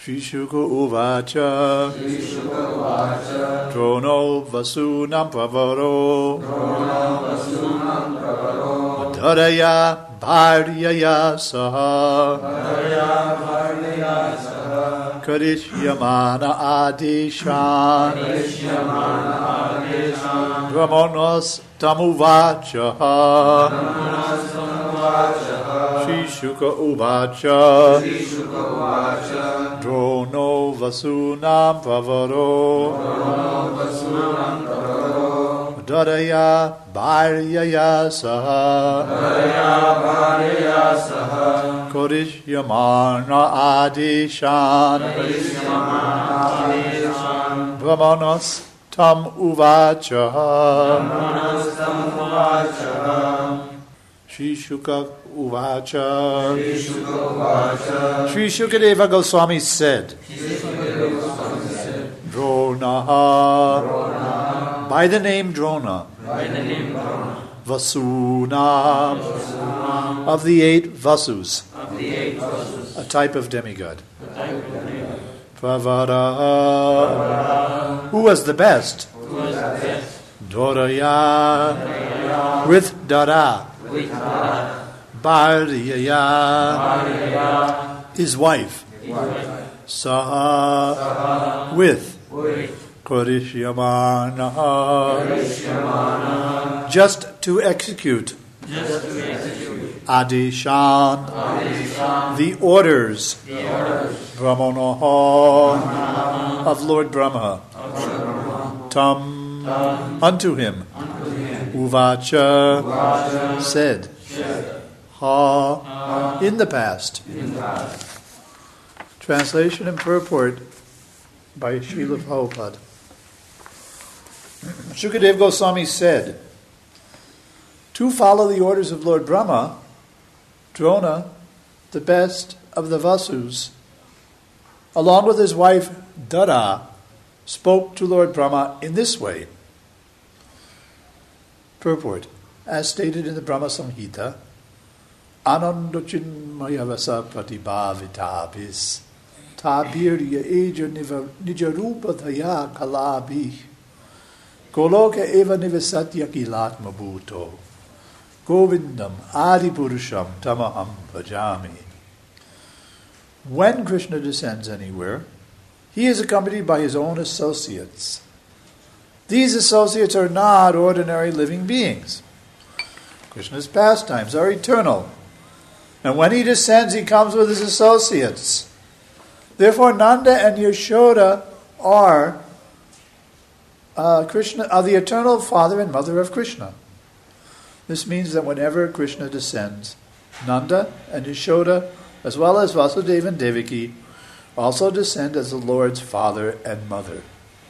Shri Shuka Uvacha Drono Vasunam Pravaro Dharaya Bharyaya Saha Karishyamana Adishan Brahmanos Tamuvacha Shri Shuka Uvacha Drono Vasunam Pravaro Dharaya Bharyaya Saha Korishyamana Adishan Brahmanos Tam Uvacha Shri Shuka Uvacha Shri Shukadeva Goswami said Drona by the name Drona Vasuna of the 8 Vasus a type of demigod Pravara who was the best Doraya with Dara Bharyaya his wife Saha with Korishyamana just to execute Adishan the orders Brahmanoha of Lord Brahma Tam unto him Uvacha said Ha in the past. Translation and purport by Srila Prabhupada. Shukadeva Goswami said, to follow the orders of Lord Brahma, Drona, the best of the Vasus, along with his wife Dara, spoke to Lord Brahma in this way. Purport. As stated in the Brahma Samhita, Anandochinmayavasa pratibhavitabhis tabirya eja nijarupa thaya kalabhi goloka eva nivasatya kilatma bhuto govindam adipurusham tamaham bhajami. When Krishna descends anywhere, he is accompanied by his own associates. These associates are not ordinary living beings. Krishna's pastimes are eternal. And when he descends, he comes with his associates. Therefore, Nanda and Yashoda are the eternal father and mother of Krishna. This means that whenever Krishna descends, Nanda and Yashoda, as well as Vasudeva and Devaki, also descend as the Lord's father and mother.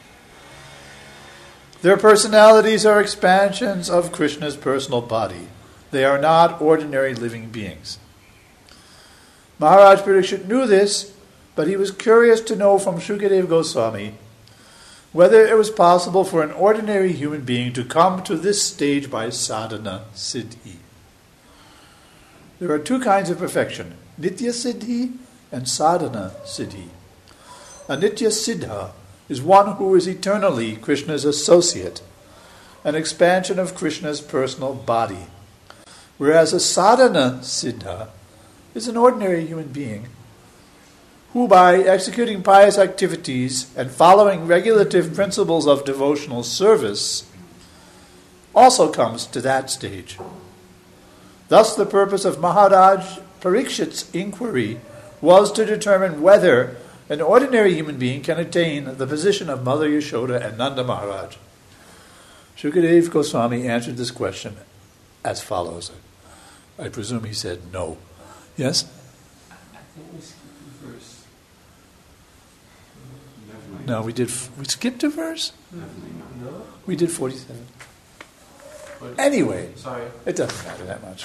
Their personalities are expansions of Krishna's personal body. They are not ordinary living beings. Maharaj Parikshit knew this, but he was curious to know from Shukadeva Goswami whether it was possible for an ordinary human being to come to this stage by sadhana siddhi. There are 2 kinds of perfection, nitya siddhi and sadhana siddhi. A nitya siddha is one who is eternally Krishna's associate, an expansion of Krishna's personal body. Whereas a sadhana siddha is an ordinary human being who, by executing pious activities and following regulative principles of devotional service, also comes to that stage. Thus, the purpose of Maharaj Parikshit's inquiry was to determine whether an ordinary human being can attain the position of Mother Yashoda and Nanda Maharaj. Shukadeva Goswami answered this question as follows. I presume he said no. Yes? I think we skipped the verse. No, we skipped a verse? No? We did 47. Anyway, Sorry. it doesn't matter that much.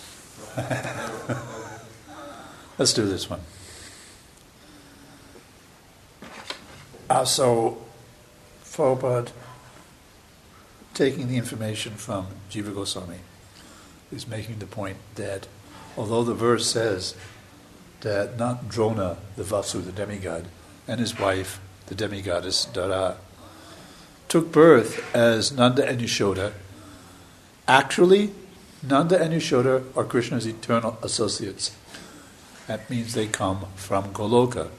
Let's do this one. So, Prabhupada, taking the information from Jiva Goswami, is making the point that although the verse says that not Drona, the Vasu, the demigod, and his wife, the demigoddess Dara, took birth as Nanda and Yashoda. Actually, Nanda and Yashoda are Krishna's eternal associates. That means they come from Goloka.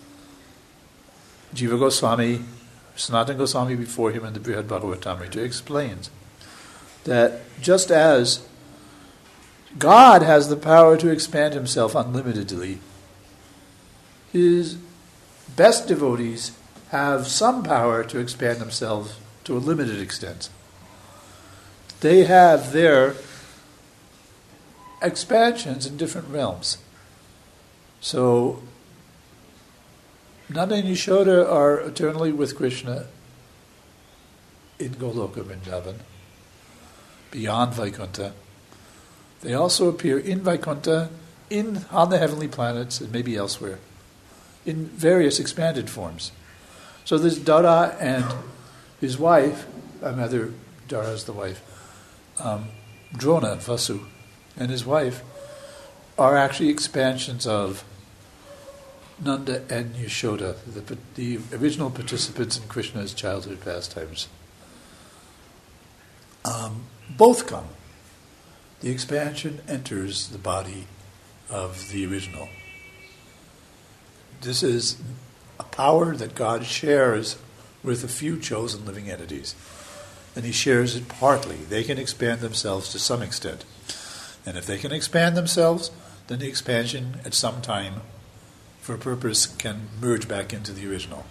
Jiva Goswami, Sanatana Goswami before him in the Brihad Bhagavatamrita explains that just as God has the power to expand himself unlimitedly, his best devotees have some power to expand themselves to a limited extent. They have their expansions in different realms. So, Nanda and Yashoda are eternally with Krishna in Goloka Vrindavan, beyond Vaikuntha. They also appear in Vaikuntha, on the heavenly planets, and maybe elsewhere, in various expanded forms. So there's Dara and his wife, Dara is the wife, Drona, Vasu, and his wife are actually expansions of Nanda and Yashoda, the original participants in Krishna's childhood pastimes. Both come. The expansion enters the body of the original. This is a power that God shares with a few chosen living entities. And he shares it partly. They can expand themselves to some extent. And if they can expand themselves, then the expansion at some time for a purpose can merge back into the original.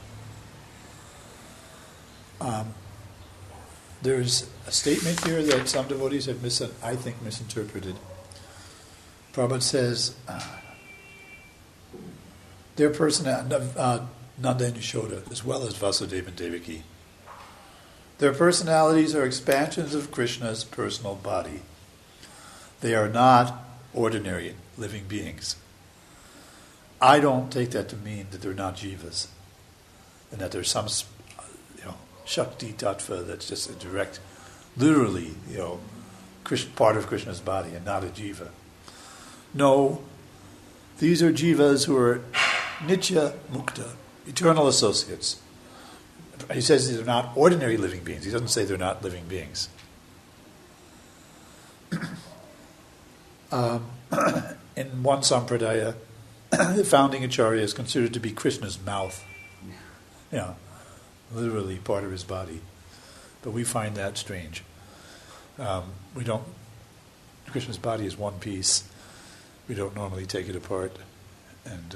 There's a statement here that some devotees have misinterpreted. Prabhupada says their Nanda and Yashoda, as well as Vasudeva and Devaki, their personalities are expansions of Krishna's personal body. They are not ordinary living beings. I don't take that to mean that they're not jivas, and that there's some, Shakti Tattva that's just a direct, literally, part of Krishna's body and not a jiva. No, these are jivas who are nitya mukta, eternal associates. He says these are not ordinary living beings. He doesn't say they're not living beings. In one sampradaya, the founding acharya is considered to be Krishna's mouth. Literally part of his body. But we find that strange. Krishna's body is one piece. We don't normally take it apart. And,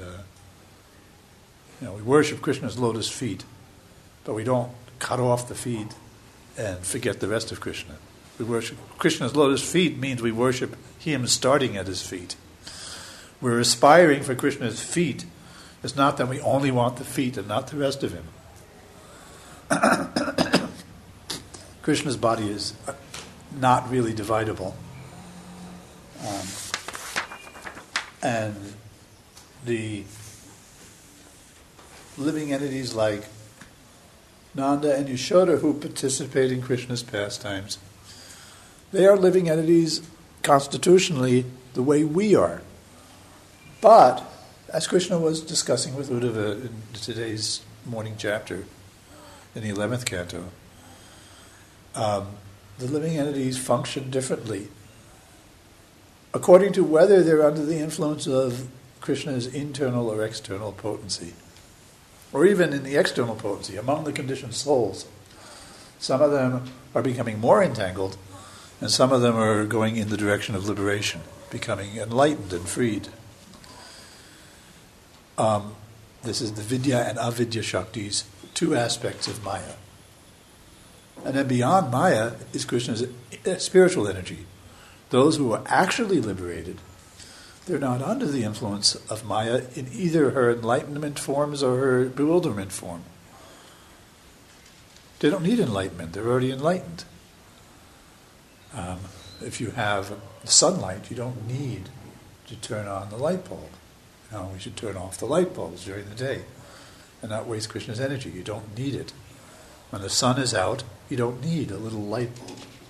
we worship Krishna's lotus feet, but we don't cut off the feet and forget the rest of Krishna. We worship Krishna's lotus feet means we worship him starting at his feet. We're aspiring for Krishna's feet. It's not that we only want the feet and not the rest of him. Krishna's body is not really dividable. And the living entities like Nanda and Yashoda who participate in Krishna's pastimes, they are living entities constitutionally the way we are. But, as Krishna was discussing with Uddhava in today's morning chapter, in the 11th canto, the living entities function differently according to whether they're under the influence of Krishna's internal or external potency, or even in the external potency, among the conditioned souls. Some of them are becoming more entangled, and some of them are going in the direction of liberation, becoming enlightened and freed. This is the Vidya and Avidya Shaktis, two aspects of Maya. And then beyond Maya is Krishna's spiritual energy. Those who are actually liberated, they're not under the influence of Maya in either her enlightenment forms or her bewilderment form. They don't need enlightenment, they're already enlightened. If you have sunlight, you don't need to turn on the light bulb. We should turn off the light bulbs during the day and not waste Krishna's energy. You don't need it. When the sun is out, you don't need a little light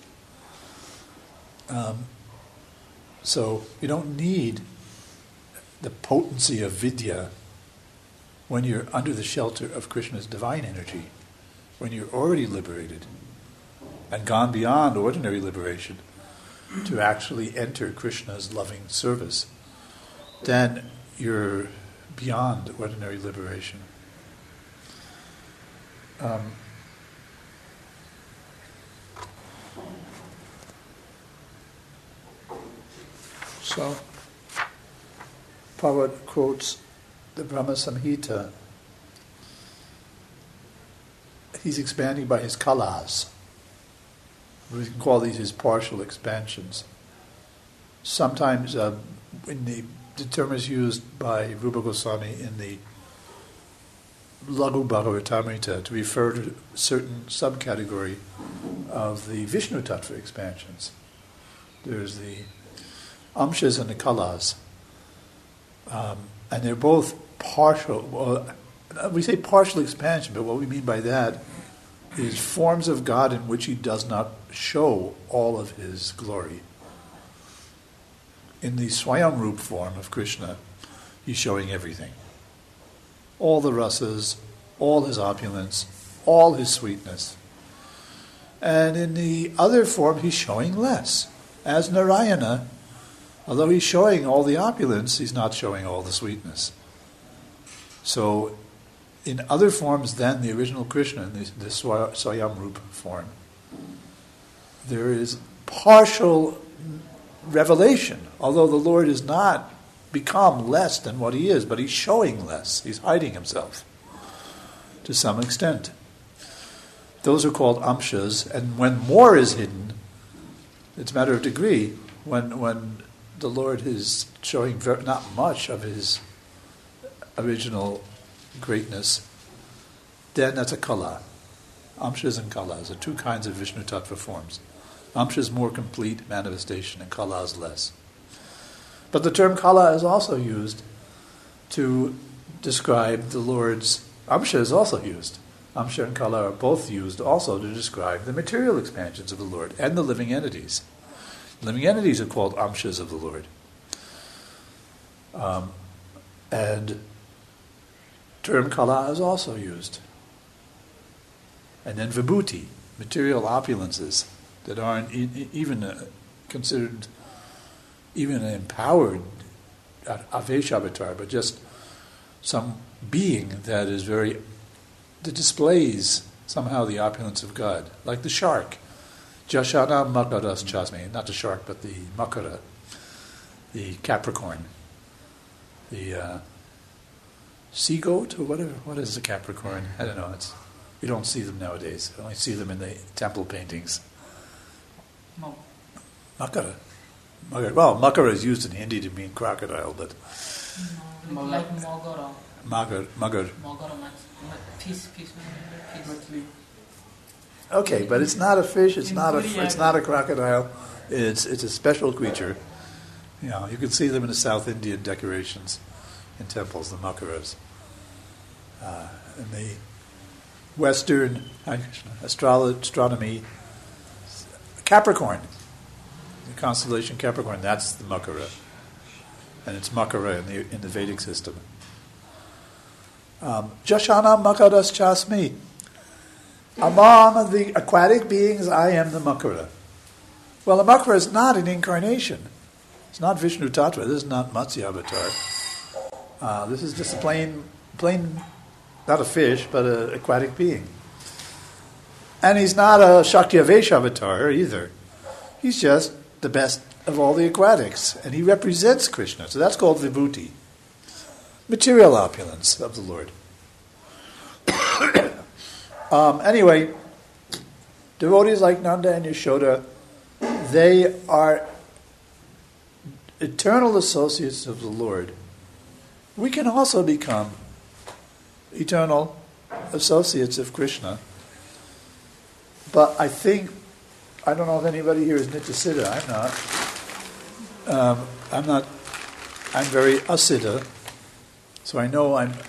bulb. So you don't need the potency of vidya when you're under the shelter of Krishna's divine energy, when you're already liberated and gone beyond ordinary liberation to actually enter Krishna's loving service, then you're beyond ordinary liberation. So, Prabhupada quotes the Brahma Samhita. He's expanding by his kalas. We can call these his partial expansions. Sometimes the term is used by Rupa Goswami in the Laghu Bhagavatamrita to refer to a certain subcategory of the Vishnu Tattva expansions. There's the Amshas and the Kalas. And they're both partial. Well, we say partial expansion, but what we mean by that is forms of God in which he does not show all of his glory. In the Swayamrup form of Krishna, he's showing everything. All the rasas, all his opulence, all his sweetness. And in the other form, he's showing less. As Narayana, although he's showing all the opulence, he's not showing all the sweetness. So, in other forms than the original Krishna, in the Swayamrup form, there is partial revelation, although the Lord has not become less than what he is, but he's showing less. He's hiding himself to some extent. Those are called amshas, and when more is hidden, it's a matter of degree. When the Lord is showing not much of his original greatness, then that's a kala. Amshas and kalas are two kinds of Vishnu Tattva forms. Amsha is more complete manifestation and kala is less. But the term kala is also used to describe the Lord's... Amsha is also used. Amsha and kala are both used also to describe the material expansions of the Lord and the living entities. Living entities are called amshas of the Lord. And term kala is also used. And then vibhuti, material opulences that aren't even considered even an empowered Avesh avatar, but just some being that displays somehow the opulence of God, like the shark. Jashana Makaras Chasme, not the shark, but the Makara, the Capricorn, the sea goat, or whatever. What is the Capricorn? I don't know. We don't see them nowadays. We only see them in the temple paintings. Makara. Well, Makara is used in Hindi to mean crocodile, but... Like Mogara. Magar. Peace. Okay, but it's not a fish. It's not a crocodile. It's a special creature. You know, you can see them in the South Indian decorations in temples, the makaras. In the Western astronomy, Capricorn, the constellation Capricorn, that's the makara, and it's makara in the Vedic system. Jashana makaras chasmi. Among the aquatic beings, I am the makara. Well, the makara is not an incarnation. It's not Vishnu Tattva. This is not Matsya Avatar. This is just a plain, not a fish, but an aquatic being. And he's not a Shakti Avesh Avatar either. He's just the best of all the aquatics. And he represents Krishna. So that's called Vibhuti. Material opulence of the Lord. Anyway, devotees like Nanda and Yashoda, they are eternal associates of the Lord. We can also become eternal associates of Krishna. But I don't know if anybody here is Nityasiddha. I'm not. I'm very asiddha. So I know I'm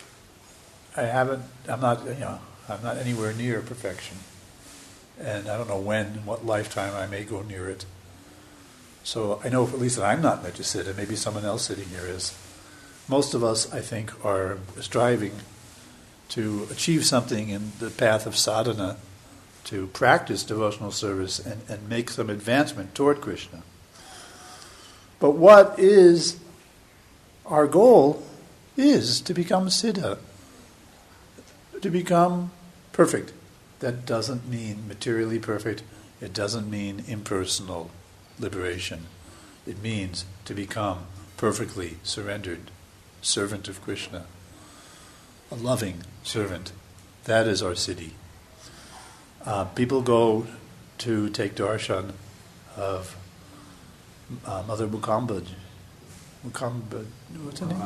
not anywhere near perfection. And I don't know when, in what lifetime I may go near it. So I know at least that I'm not Nityasiddha. Maybe someone else sitting here is. most of us, I think, are striving to achieve something in the path of sadhana, to practice devotional service and make some advancement toward Krishna. But what is our goal is to become siddha, to become perfect. That doesn't mean materially perfect. It doesn't mean impersonal liberation. It means to become perfectly surrendered servant of Krishna, a loving servant. That is our siddhi. People go to take darshan of Mother Mukambika, what's her name?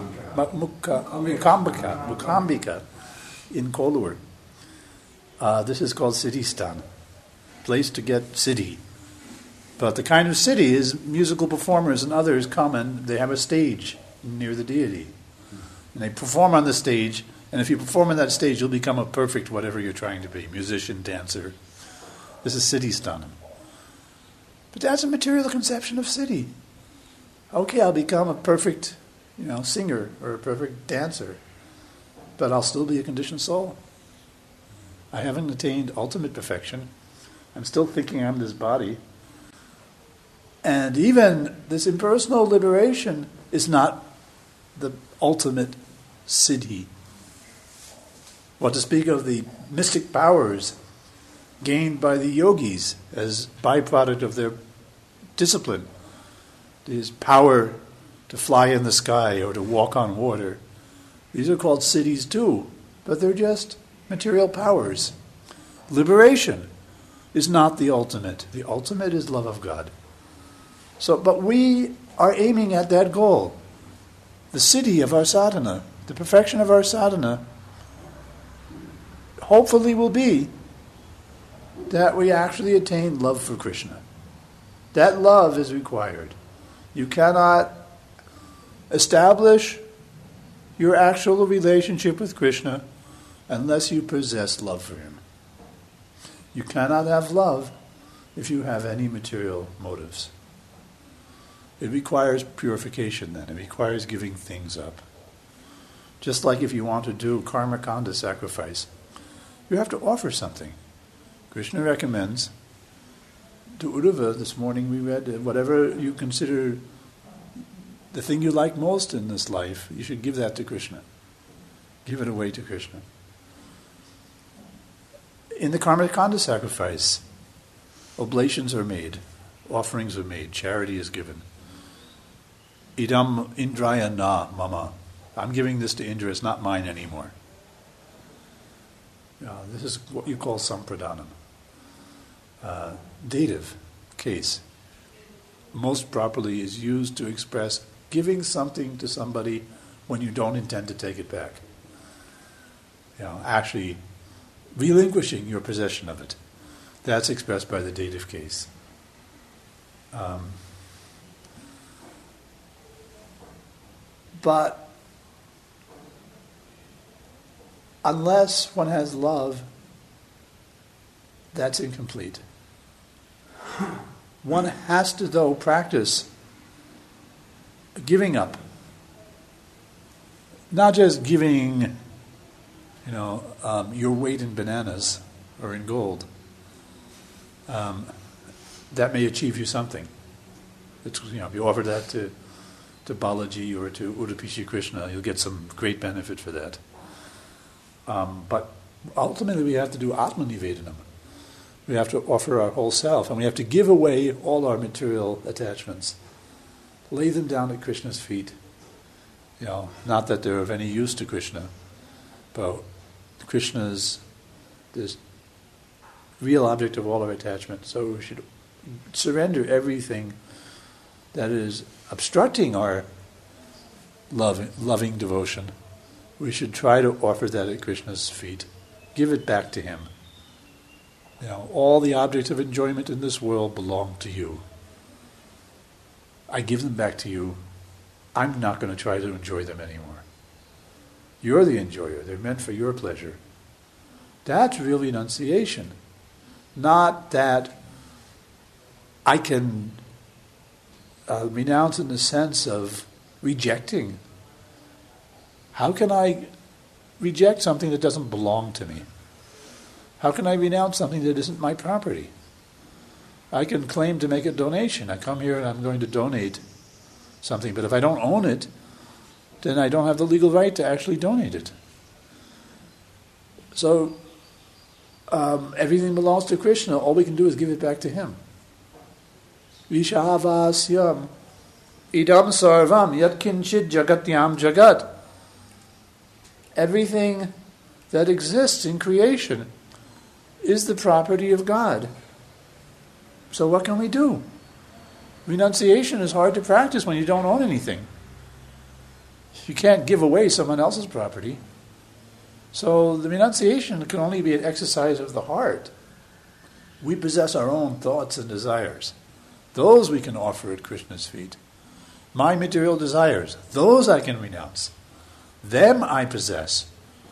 Mukambika in Kolur. This is called Siddhistan, place to get siddhi. But the kind of siddhi is musical performers and others come and they have a stage near the deity. And they perform on the stage, and if you perform on that stage, you'll become a perfect whatever you're trying to be, musician, dancer. This is Siddhistan. But that's a material conception of siddhi. Okay, I'll become a perfect, singer or a perfect dancer, but I'll still be a conditioned soul. I haven't attained ultimate perfection. I'm still thinking I'm this body. And even this impersonal liberation is not the ultimate siddhi. What to speak of the mystic powers gained by the yogis as byproduct of their discipline. This power to fly in the sky or to walk on water. These are called siddhis too, but they're just material powers. Liberation is not the ultimate. The ultimate is love of God. But we are aiming at that goal. The siddhi of our sadhana, the perfection of our sadhana, hopefully will be that we actually attain love for Krishna. That love is required. You cannot establish your actual relationship with Krishna unless you possess love for him. You cannot have love if you have any material motives. It requires purification then. It requires giving things up. Just like if you want to do karma kanda sacrifice, you have to offer something. Krishna recommends, to Uddhava this morning we read, whatever you consider the thing you like most in this life, you should give that to Krishna. Give it away to Krishna. In the karma kanda sacrifice, oblations are made, offerings are made, charity is given. Idam indraya na mama. I'm giving this to Indra, it's not mine anymore. This is what you call sampradhanam. Dative case, most properly is used to express giving something to somebody when you don't intend to take it back. Actually relinquishing your possession of it. That's expressed by the dative case. But unless one has love, that's incomplete. One has to, though, practice giving up. Not just giving, your weight in bananas or in gold. That may achieve you something. If you offer that to Balaji or to Udupi Shri Krishna, you'll get some great benefit for that. But ultimately we have to do Atma Nivedanam. We have to offer our whole self, and we have to give away all our material attachments. Lay them down at Krishna's feet. Not that they're of any use to Krishna, but Krishna's this real object of all our attachment. So we should surrender everything that is obstructing our loving devotion. We should try to offer that at Krishna's feet. Give it back to him. All the objects of enjoyment in this world belong to you. I give them back to you. I'm not going to try to enjoy them anymore. You're the enjoyer. They're meant for your pleasure. That's real renunciation. Not that I can renounce in the sense of rejecting How can I reject something that doesn't belong to me? How can I renounce something that isn't my property? I can claim to make a donation. I come here and I'm going to donate something, but if I don't own it, then I don't have the legal right to actually donate it. So everything belongs to Krishna. All we can do is give it back to him. Vishavasyam idam sarvam yat kinchit jagatyam jagat. Everything that exists in creation is the property of God. So what can we do? Renunciation is hard to practice when you don't own anything. You can't give away someone else's property. So the renunciation can only be an exercise of the heart. We possess our own thoughts and desires. Those we can offer at Krishna's feet. My material desires, those I can renounce. Them I possess.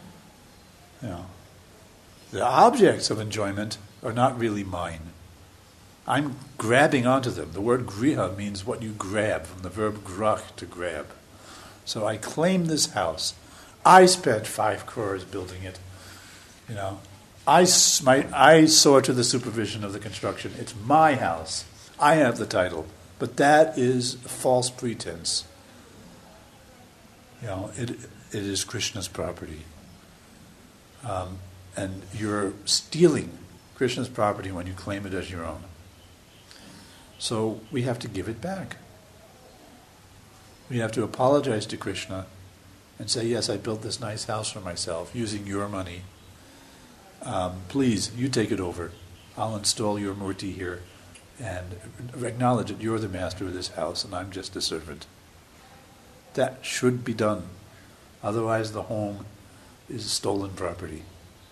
The objects of enjoyment are not really mine. I'm grabbing onto them. The word griha means what you grab, from the verb grach, to grab. So I claim this house. I spent 5 crores building it. I saw to the supervision of the construction. It's my house. I have the title. But that is a false pretense. It is Krishna's property. And you're stealing Krishna's property when you claim it as your own. So we have to give it back. We have to apologize to Krishna and say, yes, I built this nice house for myself using your money. Please, you take it over. I'll install your murti here and acknowledge that you're the master of this house and I'm just a servant. That should be done. Otherwise the home is stolen property.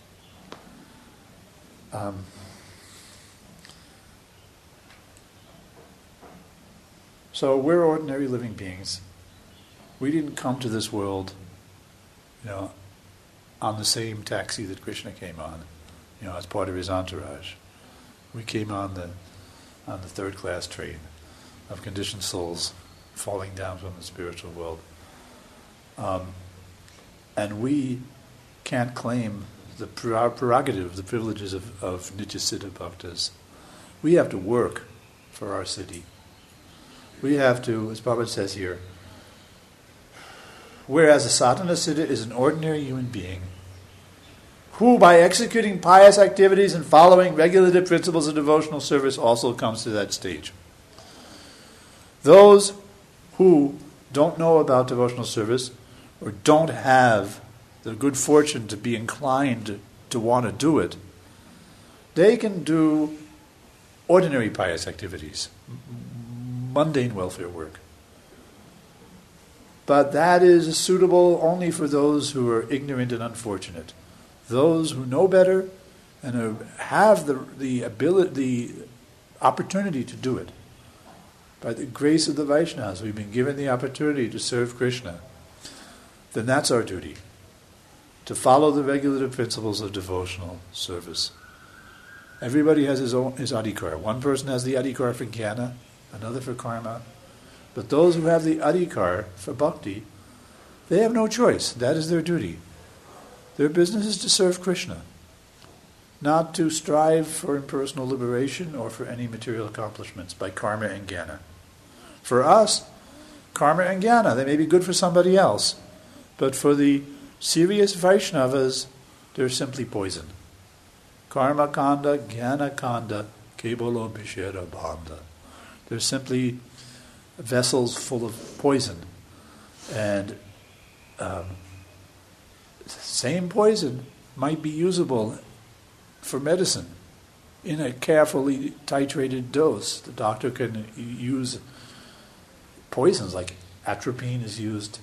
So we're ordinary living beings. We didn't come to this world, on the same taxi that Krishna came on, as part of his entourage. We came on the third-class train of conditioned souls falling down from the spiritual world. And we can't claim the prerogative, the privileges of Nityasiddha Bhaktas. We have to work for our siddhi. We have to, as Prabhupada says here, whereas a sadhana siddha is an ordinary human being who, by executing pious activities and following regulative principles of devotional service, also comes to that stage. Those who don't know about devotional service or don't have the good fortune to be inclined to want to do it, they can do ordinary pious activities, mundane welfare work. But that is suitable only for those who are ignorant and unfortunate. Those who know better and who have the ability, the opportunity to do it. By the grace of the Vaishnavas, we've been given the opportunity to serve Krishna. Then that's our duty, to follow the regulative principles of devotional service. Everybody has his adhikar. One person has the adhikar for jnana, another for karma. But those who have the adhikar for bhakti, they have no choice. That is their duty. Their business is to serve Krishna, not to strive for impersonal liberation or for any material accomplishments by karma and jnana. For us, karma and jnana, they may be good for somebody else, but for the serious Vaishnavas, they're simply poison. Karma kanda, jnana kanda, kebolo bishera bhanda. They're simply vessels full of poison. And same poison might be usable for medicine in a carefully titrated dose. The doctor can use poisons like atropine is used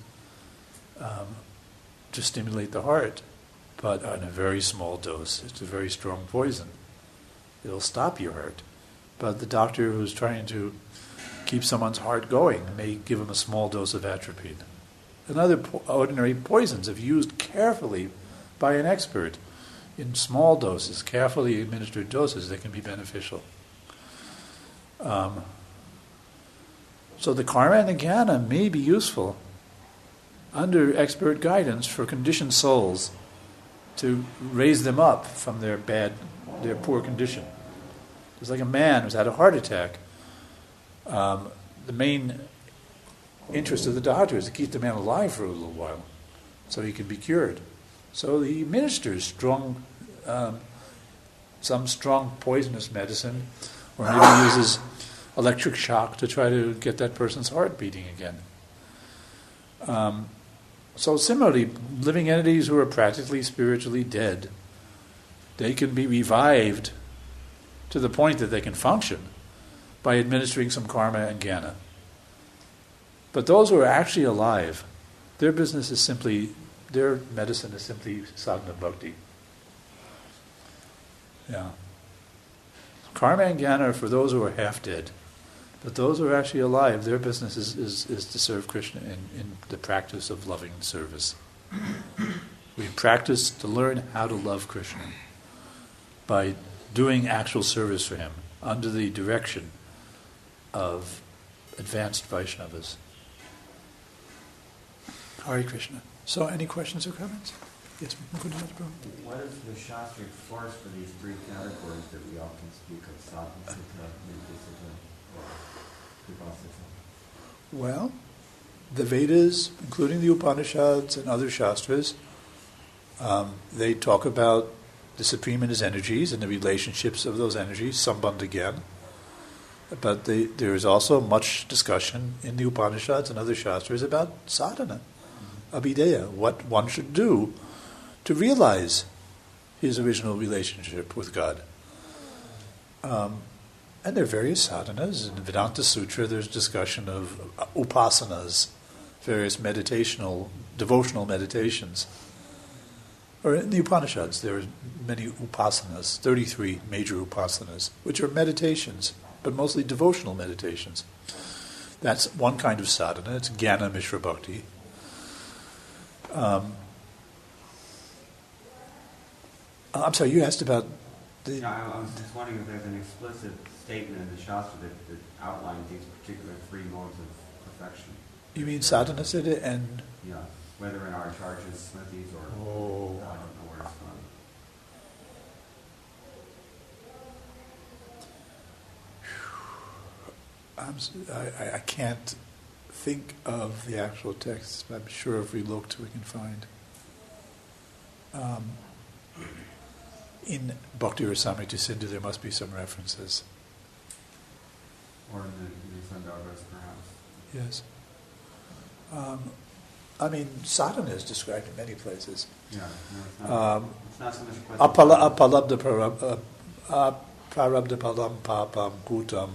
to stimulate the heart, but in a very small dose. It's a very strong poison. It'll stop your heart. But the doctor who's trying to keep someone's heart going may give him a small dose of atropine. And other ordinary poisons, if used carefully by an expert in small doses, carefully administered doses, they can be beneficial. So the karma and the jnana may be useful, under expert guidance for conditioned souls to raise them up from their poor condition. It's like a man who's had a heart attack. The main interest of the doctor is to keep the man alive for a little while so he can be cured. So he administers some strong poisonous medicine, or maybe uses electric shock to try to get that person's heart beating again. So similarly, living entities who are practically spiritually dead, they can be revived to the point that they can function by administering some karma and jnana. But those who are actually alive, their medicine is simply sadhana bhakti. Yeah. Karma and jnana are for those who are half dead. But those who are actually alive, their business is to serve Krishna in the practice of loving service. We practice to learn how to love Krishna by doing actual service for him under the direction of advanced Vaishnavas. Hare Krishna. So, any questions or comments? Yes, Mukundanath Prabhu. What is the Shastric force for these three categories that we often speak of, sadhana, citta, nirvana, or vipasita? Well, the Vedas, including the Upanishads and other Shastras, they talk about the Supreme and his energies and the relationships of those energies, sambandha again. But there is also much discussion in the Upanishads and other Shastras about sadhana, abhideya, what one should do to realize his original relationship with God. And there are various sadhanas. In the Vedanta Sutra, there's discussion of upasanas, various devotional meditations. Or in the Upanishads, there are many upasanas, 33 major upasanas, which are meditations, but mostly devotional meditations. That's one kind of sadhana. It's Jnana Mishra Bhakti. I'm sorry, you asked about the... Yeah, I was just wondering if there's an explicit statement in the Shastra that outlines these particular three modes of perfection. You mean sadhana siddha and... Yeah, whether in our charges, smrtis, or I don't know where it's from. I can't think of the actual text, but I'm sure if we looked, we can find. In Bhakti Rasamrita Sindhu, there must be some references. Or in the Sandarbhas, perhaps. Yes. Sadhana is described in many places. Yeah, no, it's not so much a question. Prarabdha palam papam kutam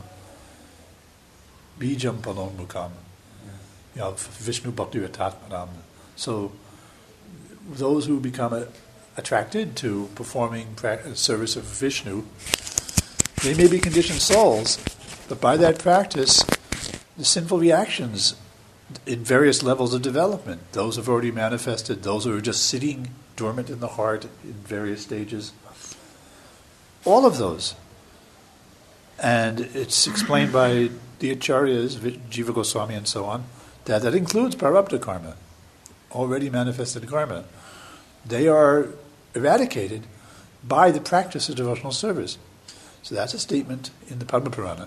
bijam palon mukam. Vishnu Bhakti Ratatmanam. So those who become attracted to performing service of Vishnu, they may be conditioned souls, but by that practice, the sinful reactions in various levels of development, those have already manifested, those who are just sitting dormant in the heart in various stages, all of those. And it's explained by the Acharyas, Jiva Goswami and so on, that includes prarabdha karma, already manifested karma. They are eradicated by the practice of devotional service. So that's a statement in the Padma Purana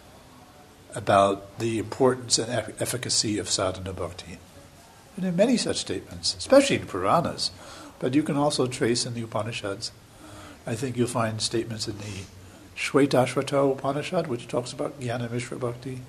about the importance and efficacy of sadhana bhakti. And there are many such statements, especially in Puranas, but you can also trace in the Upanishads. I think you'll find statements in the Shvetashvata Upanishad, which talks about Jnana Mishra Bhakti.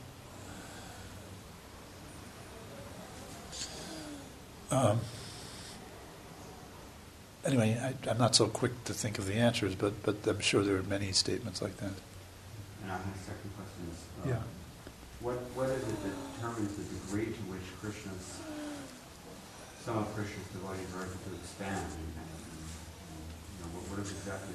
Anyway, I'm not so quick to think of the answers, but I'm sure there are many statements like that. And my second question is, Yeah. What is it that determines the degree to which some of Krishna's devotees are able to expand? And what is exactly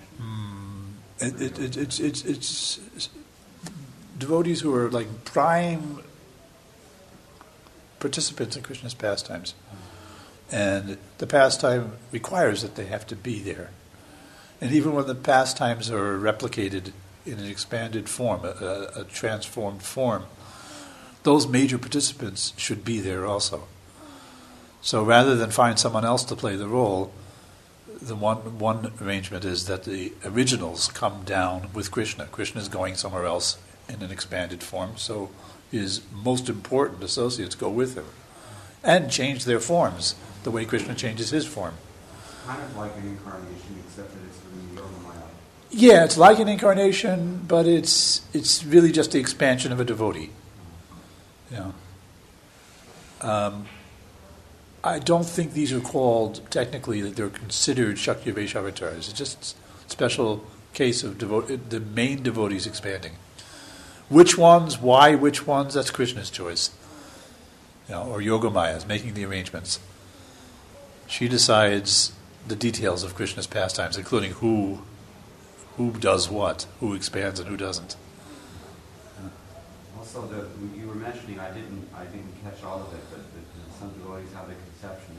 that function? It's devotees who are like prime participants in Krishna's pastimes. And the pastime requires that they have to be there. And even when the pastimes are replicated in an expanded form, a transformed form, those major participants should be there also. So rather than find someone else to play the role, the one arrangement is that the originals come down with Krishna. Krishna is going somewhere else in an expanded form, so his most important associates go with him and change their forms the way Krishna changes his form. Kind of like an incarnation, except that it's from Yoga Maya. Yeah, it's like an incarnation, but it's really just the expansion of a devotee. Yeah. I don't think these are called, technically, that they're considered Shakya Vaishavatars. It's just a special case of the main devotees expanding. Which ones, why which ones, that's Krishna's choice. Or Yogamaya's, making the arrangements. She decides the details of Krishna's pastimes, including who does what, who expands and who doesn't. Also, you were mentioning, I didn't catch all of it, but some devotees have the conception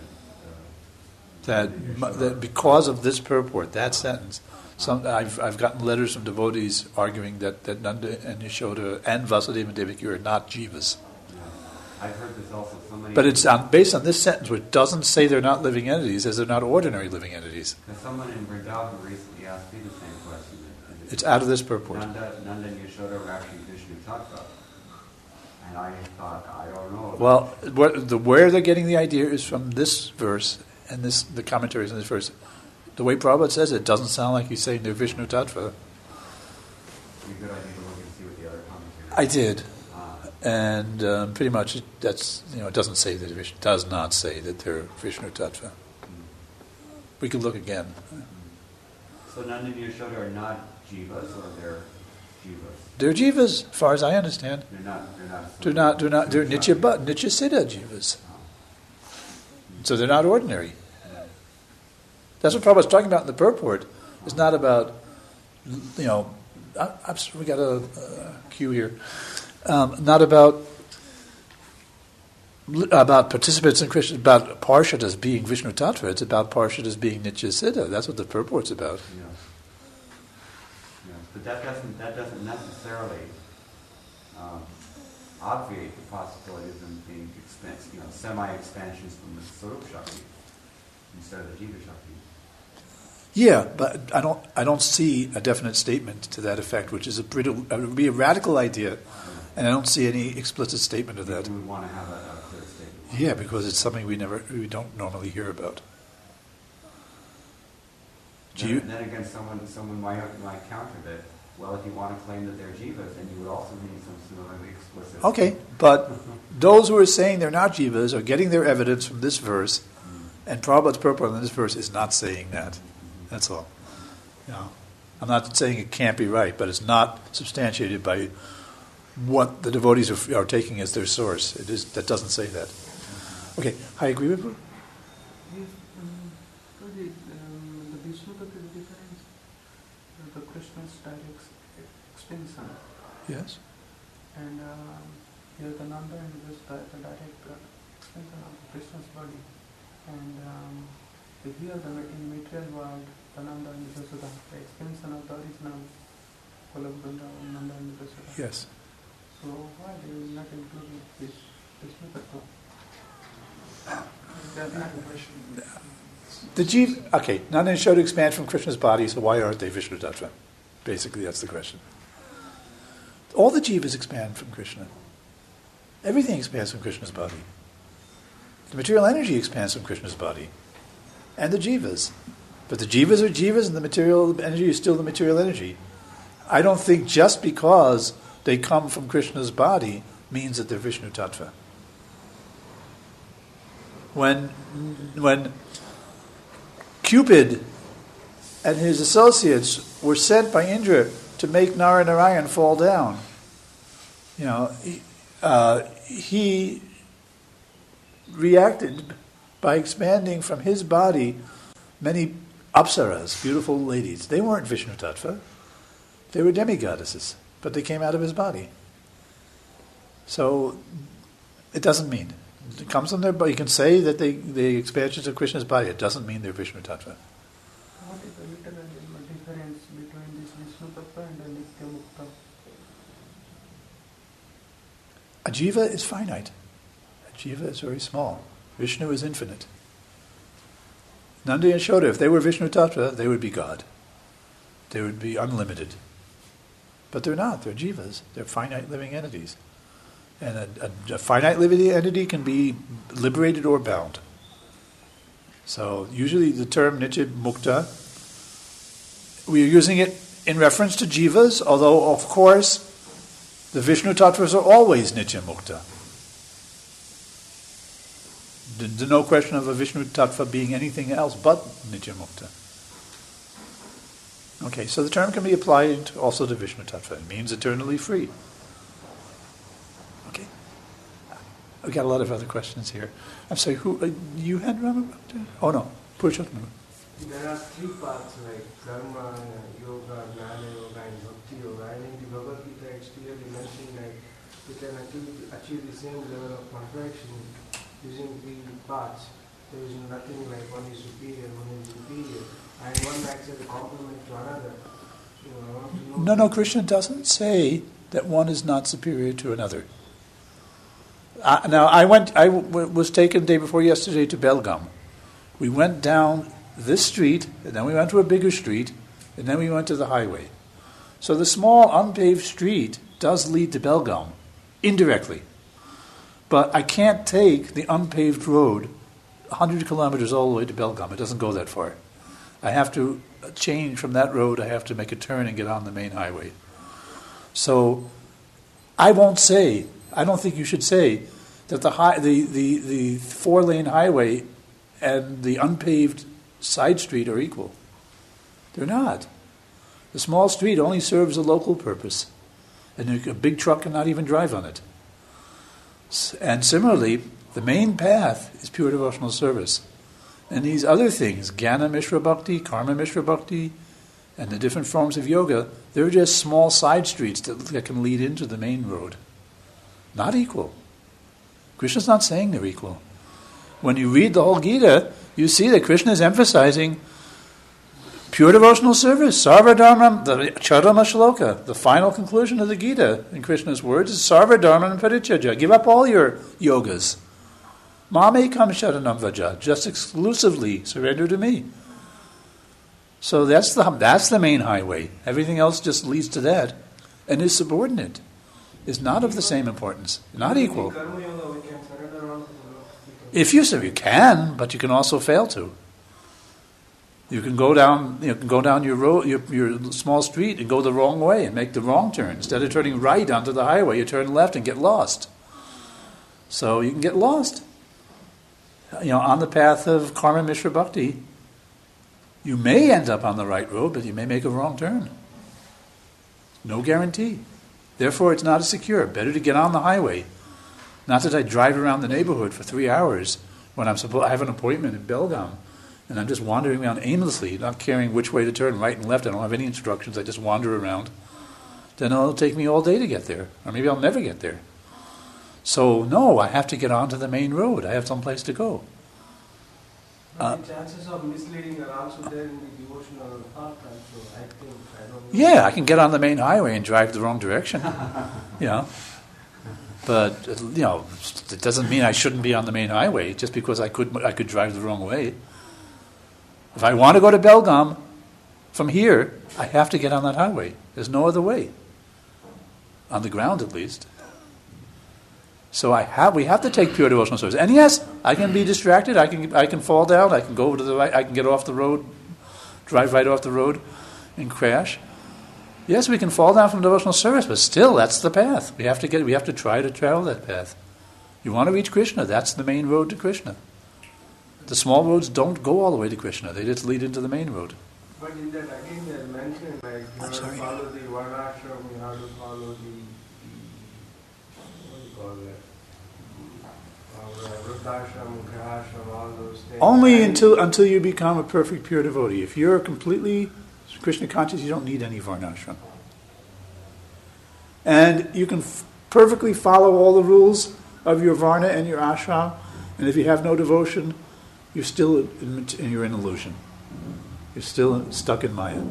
that because of this purport, that sentence, I've gotten letters from devotees arguing that Nanda and Yashoda and Vasudeva and Devaki are not jivas. I've heard this also so many. But it's based on this sentence, which doesn't say they're not living entities, as they're not ordinary living entities. Because someone in Vrindavan recently asked me the same question. It's out of this purport. Nanda and Yashoda are actually Vishnu Tattva. And I thought, I don't know. Well, where they're getting the idea is from this verse, and the commentaries on this verse. The way Prabhupada says it doesn't sound like he's saying they're Vishnu Tattva. It'd be a good idea to look and see what the other commentaries I did. And pretty much it doesn't say that it does not say that they're Vishnu Tattva. We can look again. So Nanda and Yashoda are not jivas, or they're jivas? They're jivas, as far as I understand. They're not. They're nitya siddha jivas. So they're not ordinary. That's what Prabhupada's talking about in the purport. It's not about, we got a cue here. Not about participants in Krishna, about Parshadas being Vishnu Tattva. It's about Parshadas being Nitya Siddha. That's what the purport's about. Yes. But that doesn't necessarily obviate the possibility of them being semi-expansions from the Swarup Shakti instead of the Jiva Shakti. Yeah, but I don't see a definite statement to that effect, which is would be a radical idea, and I don't see any explicit statement of that. We would want to have a clear statement. Yeah, because it's something we don't normally hear about. Then again, someone might counter that. Well, if you want to claim that they're jivas, then you would also need some similarly explicit. Okay, but those who are saying they're not jivas are getting their evidence from this verse, and Prabhupada's purport in this verse is not saying that. That's all. I'm not saying it can't be right, but it's not substantiated by what the devotees are taking as their source. That doesn't say that. Okay, I agree with you. The Vishnu Tattva is different. The Krishna's direct extension. Yes. And here the Nanda is the direct extension of Krishna's body. And here in material world, the Nanda and Yashoda, the extension of the original Golok Nanda and Yashoda. Yes. So why they will not include this Vishnu Tattva? Nanda and Yashoda expand from Krishna's body, so why aren't they Vishnu Tattva? Basically, that's the question. All the jivas expand from Krishna. Everything expands from Krishna's body. The material energy expands from Krishna's body. And the jivas. But the jivas are jivas, and the material energy is still the material energy. I don't think just because they come from Krishna's body means that they're Vishnu Tattva. When Cupid and his associates were sent by Indra to make Narayan fall down, he reacted by expanding from his body many apsaras, beautiful ladies. They weren't Vishnu Tattva. They were demigoddesses, but they came out of his body. So it doesn't mean. It comes from their body. You can say that the expansions of Krishna's body. It doesn't mean they're Vishnu Tattva. What is the literal difference between this Vishnu Tattva and the Nitya Mukta? A jiva is finite. A jiva is very small. Vishnu is infinite. Nandi and Shoda, if they were Vishnu Tattva, they would be God. They would be unlimited. But they're not. They're jivas. They're finite living entities. And a finite living entity can be liberated or bound. So usually the term Nitya Mukta, we are using it in reference to jivas, although of course the Vishnu Tattvas are always Nitya Mukta. There's no question of a Vishnu Tattva being anything else but Nitya Mukta. Okay, so the term can be applied also to Vishnu Tattva. It means eternally free. Okay. We've got a lot of other questions here. I'm sorry, who you had, Rama? Oh no, Purushottam. There are three paths like karma, yoga, jnana yoga, and bhakti yoga. And in the Bhagavad Gita, it's clearly mentioned that you can achieve the same level of perfection using three paths. There is nothing like one is superior, one is inferior, and one acts as a complement to another. No, Krishna doesn't say that one is not superior to another. Now, I was taken the day before yesterday to Belgaum. We went down this street, and then we went to a bigger street, and then we went to the highway. So the small unpaved street does lead to Belgaum, indirectly. But I can't take the unpaved road 100 kilometers all the way to Belgaum. It doesn't go that far. I have to change from that road. I have to make a turn and get on the main highway. So I don't think you should say that the 4-lane highway and the unpaved side street are equal. They're not. The small street only serves a local purpose, and a big truck cannot even drive on it. And similarly, the main path is pure devotional service. And these other things, Jnana Mishra Bhakti, Karma Mishra Bhakti, and the different forms of yoga, they're just small side streets that can lead into the main road. Not equal. Krishna's not saying they're equal. When you read the whole Gita, you see that Krishna is emphasizing pure devotional service, Sarva Dharma, the Charama Shloka, the final conclusion of the Gita, in Krishna's words, is Sarva Dharma Parityajya. Give up all your yogas. Mamekam Sharanam Vaja, just exclusively surrender to me. So that's the main highway. Everything else just leads to that, and is subordinate, is not of the same importance, not equal. If you can, but you can also fail to. You can go down your road, your small street, and go the wrong way and make the wrong turn. Instead of turning right onto the highway, you turn left and get lost. So you can get lost. On the path of Karma Mishra Bhakti, you may end up on the right road, but you may make a wrong turn. No guarantee. Therefore, it's not as secure. Better to get on the highway. Not that I drive around the neighborhood for 3 hours when I have an appointment in Belgaum, and I'm just wandering around aimlessly, not caring which way to turn, right and left. I don't have any instructions. I just wander around. Then it'll take me all day to get there, or maybe I'll never get there. So, no, I have to get onto the main road. I have someplace to go. The chances of misleading are also there in the devotional path, so I don't know. Yeah, I can get on the main highway and drive the wrong direction. But it doesn't mean I shouldn't be on the main highway just because I could drive the wrong way. If I want to go to Belgaum from here, I have to get on that highway. There's no other way. On the ground, at least. So we have to take pure devotional service. And yes, I can be distracted. I can fall down. I can go to the right. I can get off the road, drive right off the road, and crash. Yes, we can fall down from devotional service, but still, that's the path. We have to try to travel that path. You want to reach Krishna. That's the main road to Krishna. The small roads don't go all the way to Krishna. They just lead into the main road. But in that again, they mentioned you have to follow the varnashram, you have to follow the what do you call that? Vruddhashram, grihashram, all those things. Only until you become a perfect pure devotee. If you're completely Krishna conscious, you don't need any varnashram. And you can perfectly follow all the rules of your varna and your ashram, and if you have no devotion, you're still you're in illusion. You're still stuck in Maya.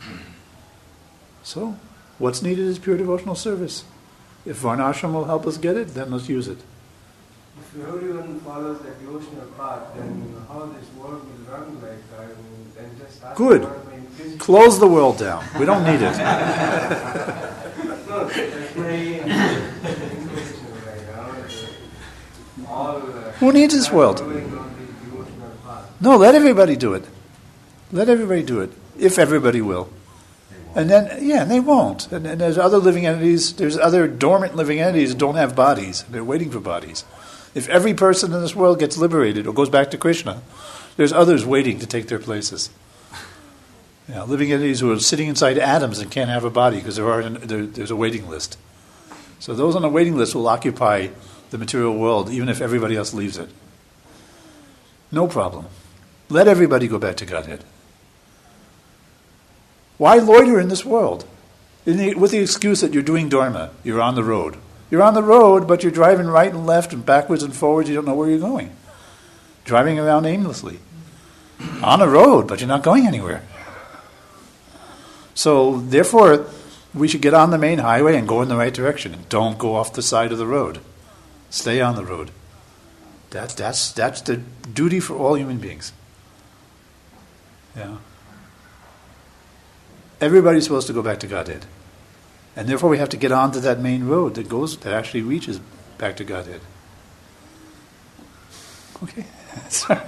So, what's needed is pure devotional service. If varnashram will help us get it, then let's use it. The if everyone follows the devotional path, then how this world will run and just start Good. to run by increasing- Close the world down. We don't need it. No, that's my inclination right now. All, Who needs this world? following on the devotional path. No, let everybody do it. Let everybody do it, if everybody will. And then, and they won't. And there's other living entities, there's other dormant living entities that don't have bodies. They're waiting for bodies. If every person in this world gets liberated or goes back to Krishna, there's others waiting to take their places. Living entities who are sitting inside atoms and can't have a body because there's a waiting list. So those on the waiting list will occupy the material world even if everybody else leaves it. No problem. Let everybody go back to Godhead. Why loiter in this world? With the excuse that you're doing Dharma, you're on the road. You're on the road, but you're driving right and left and backwards and forwards, you don't know where you're going. Driving around aimlessly. On a road, but you're not going anywhere. So, therefore, we should get on the main highway and go in the right direction. Don't go off the side of the road. Stay on the road. That's the duty for all human beings. Everybody's supposed to go back to Godhead. And therefore we have to get onto that main road that actually reaches back to Godhead. Okay? Sorry.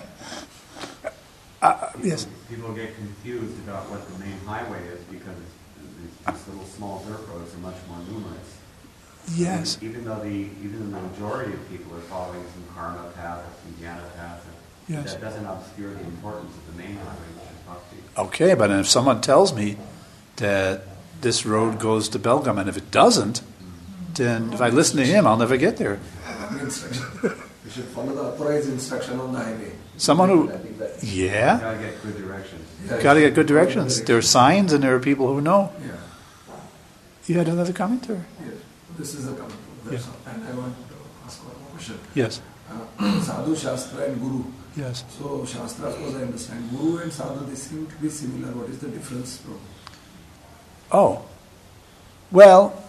Yes? People get confused about what the main highway is because these little small dirt roads are much more numerous. Yes. Even though the majority of people are following some karma path or some jnana path, Yes. that doesn't obscure the importance of the main highway, which is bhakti. Okay, but if someone tells me that this road goes to Belgaum, and if it doesn't, then if I listen to him, I'll never get there. Instruction. We should follow the authorized instruction on the highway. Someone who, You yeah, gotta get good directions. got to get good directions. There are signs, and there are people who know. Yeah. You had another comment, or? Yes. This is the comment. That's all. And I want to ask one more question. Yes. Sadhu, Shastra and Guru. Yes. So Shastra, of course I understand. Guru and Sadhu, they seem to be similar. What is the difference, bro? Oh. Well,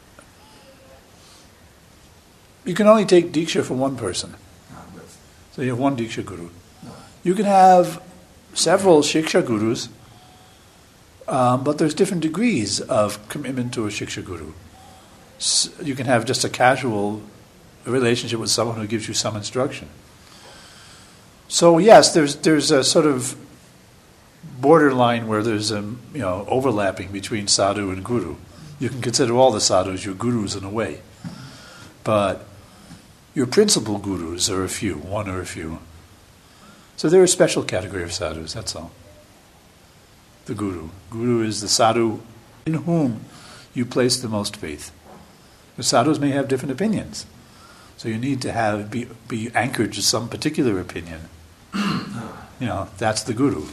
you can only take Diksha from one person. So you have one Diksha Guru. You can have several Shiksha Gurus, but there's different degrees of commitment to a Shiksha Guru. You can have just a casual relationship with someone who gives you some instruction. So yes, there's a sort of borderline where there's overlapping between sadhu and guru. You can consider all the sadhus your gurus in a way, but your principal gurus are a few, one or a few. So they're a special category of sadhus. That's all. The guru. Guru is the sadhu in whom you place the most faith. The sadhus may have different opinions. So you need to be anchored to some particular opinion. That's the guru.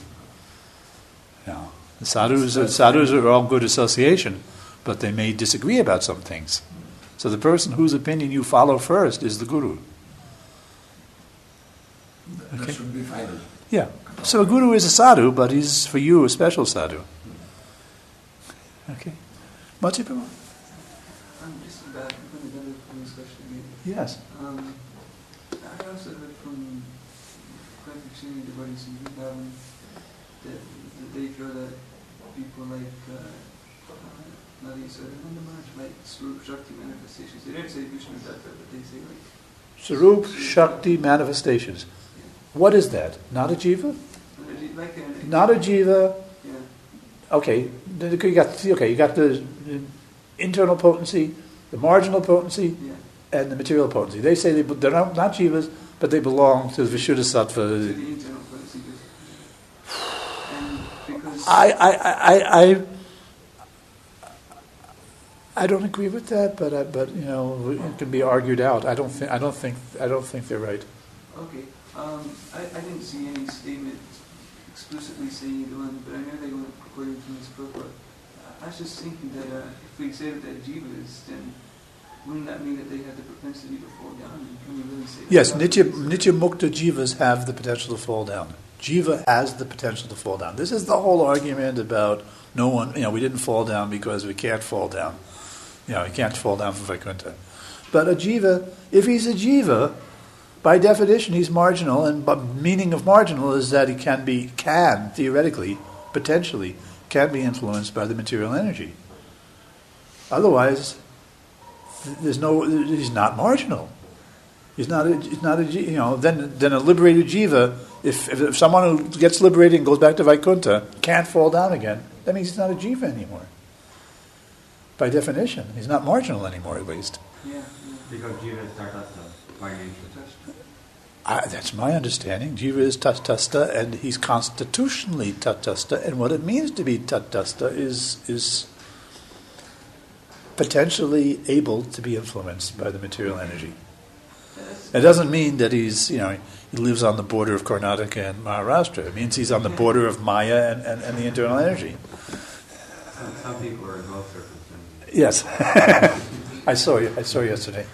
The sadhus are all good association, but they may disagree about some things. So the person whose opinion you follow first is the guru. That should be final. Yeah. So a guru is a sadhu, but he's for you a special sadhu. Okay. Machiprabhu? I'm just back from the previous question again. Yes. I also heard from quite a few devotees in Vrindavan that they feel that people like Nadi Sarananda Maharaj, like Swarup Shakti manifestations, they don't say Vishnu Tattva, but they say like Sarup Shakti manifestations. What is that? Not a jiva? like an Not a jiva. yeah. Okay. You got the internal potency, the marginal potency, Yeah. and the material potency. They say they're not jivas, but they belong to the Vishuddha So Sattva. the internal policy and because I don't agree with that, but it can be argued out. I don't think they're right. okay. I didn't see any statement explicitly saying either one, but I know they went according to this purport. I was just thinking that if we say that they're jivas, then wouldn't that mean that they have the propensity to fall down? Can we really say Yes, that? Nitya Mukta jivas have the potential to fall down. Jiva has the potential to fall down. This is the whole argument about no one, we didn't fall down because we can't fall down. We can't fall down from Vaikuntha. But a jiva, if he's a jiva, by definition, he's marginal, and the meaning of marginal is that he can theoretically, potentially, can be influenced by the material energy. Otherwise, he's not marginal. He's not a then a liberated jiva, if someone who gets liberated and goes back to Vaikuntha can't fall down again, that means he's not a jiva anymore. By definition, he's not marginal anymore, at least. Yeah. Because jiva is tatastha, by nature. That's my understanding. Jiva is tatastha, and he's constitutionally tatastha, and what it means to be tatastha is potentially able to be influenced by the material energy. It doesn't mean that he lives on the border of Karnataka and Maharashtra. It means he's on the border of Maya and the internal energy. Some people are in both circumstances. Yes. I saw you yesterday.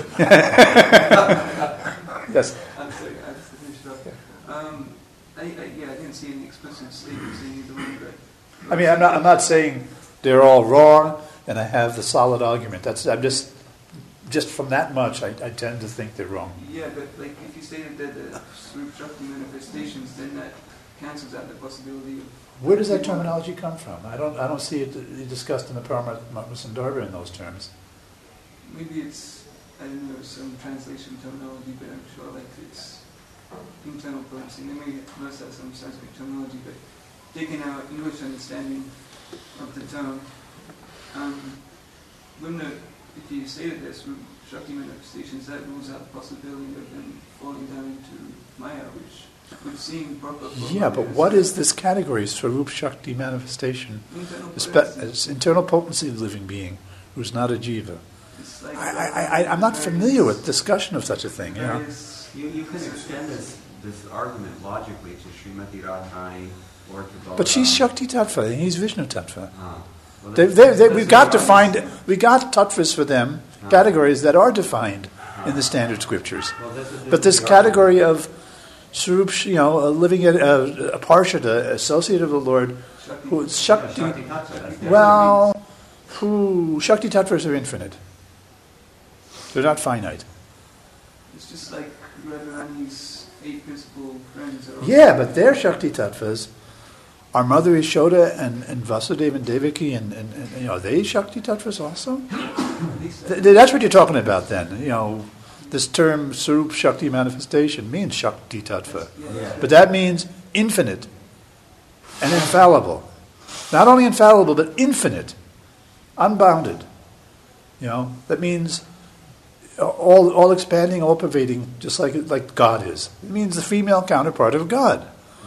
Yes. I'm sorry, I just finished up. I didn't see any explicit statement saying either way, but I mean, I'm not saying they're all wrong, and I have the solid argument. I'm just from that much, I tend to think they're wrong. yeah, but like if you say that the Swarup Shakti manifestations, then that cancels out the possibility of. Where does that terminology come from? I don't see it discussed in the Paramatma Sandarbha in those terms. Maybe it's, I don't know, some translation terminology, but I'm sure like it's internal processing. They must have some Sanskrit terminology, but taking our English understanding of the term, if you say that there's Shakti manifestations, that rules out the possibility of them falling down into Maya, which would seem proper. Yeah, but what is this category? Swarup Shakti manifestation. It's internal potency of the living being who's not a jiva. Like I'm not familiar with discussion of such a thing. You can extend this argument logically to Srimati Radharani or to Balaram. But she's Shakti Tattva and he's Vishnu Tattva. Well, we got tattvas for them, categories that are defined in the standard scriptures. But this category of Swarup, living at a Parshada, associate of the Lord, who is Shakti. Shakti tattvas are infinite. They're not finite. It's just like Radharani's 8 principal friends are all. Yeah, but their Shakti tattvas are Mother Yashoda and Vasudeva and Devaki, and are they Shakti tattvas also? That's what you're talking about then. This term Swarup Shakti manifestation means Shakti tattva. Yeah. But that means infinite and infallible. Not only infallible, but infinite, unbounded. That means all expanding, all pervading, just like God is. It means the female counterpart of God.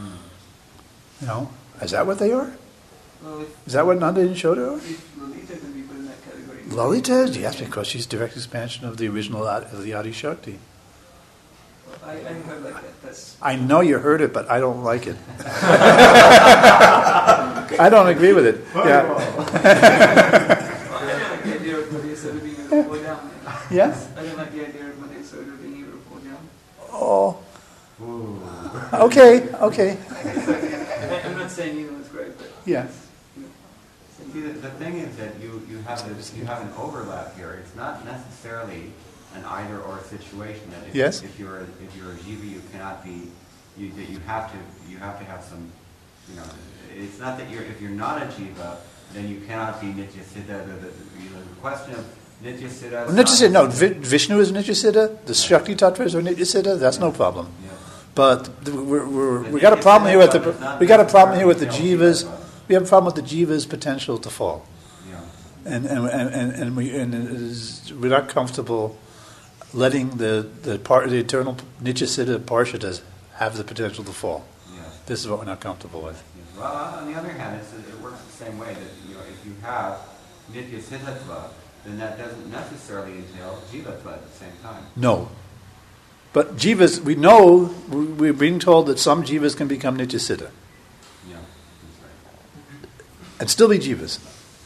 Is that what they are? Well, Is that what Nanda and Yashoda are? if Lalita can be put in that category. Lalita, yes, because she's direct expansion of the original of the Adi Shakti. I heard like that. That's. I know you heard it, but I don't like it. I don't agree with it. Yeah. I don't like the idea of Mother Yashoda being able to fall down. Yes? I don't like the idea of Mother Yashoda being able to fall down. Oh. Ooh. Okay. I'm not saying it's great, but. Yeah. See, the thing is that you have an overlap here. It's not necessarily an either or situation. That if you're a jiva, you cannot be. You have to have some. It's not that if you're not a jiva, then you cannot be nitya siddha. The question of nitya siddha. Nitya siddha. No, Vishnu is nitya siddha. The Shakti tattvas are nitya siddha. That's no problem. Yeah. But we got a problem here with the jivas. We have a problem with the jiva's potential to fall. Yeah. And we're not comfortable letting the eternal nitya siddha parshadas have the potential to fall. Yeah. This is what we're not comfortable with. Well, on the other hand, it works the same way. That if you have nitya siddhatva, then that doesn't necessarily entail jivatva at the same time. No. But jivas, we know, we're being told that some jivas can become nitya siddha Yeah, that's right. and still be jivas.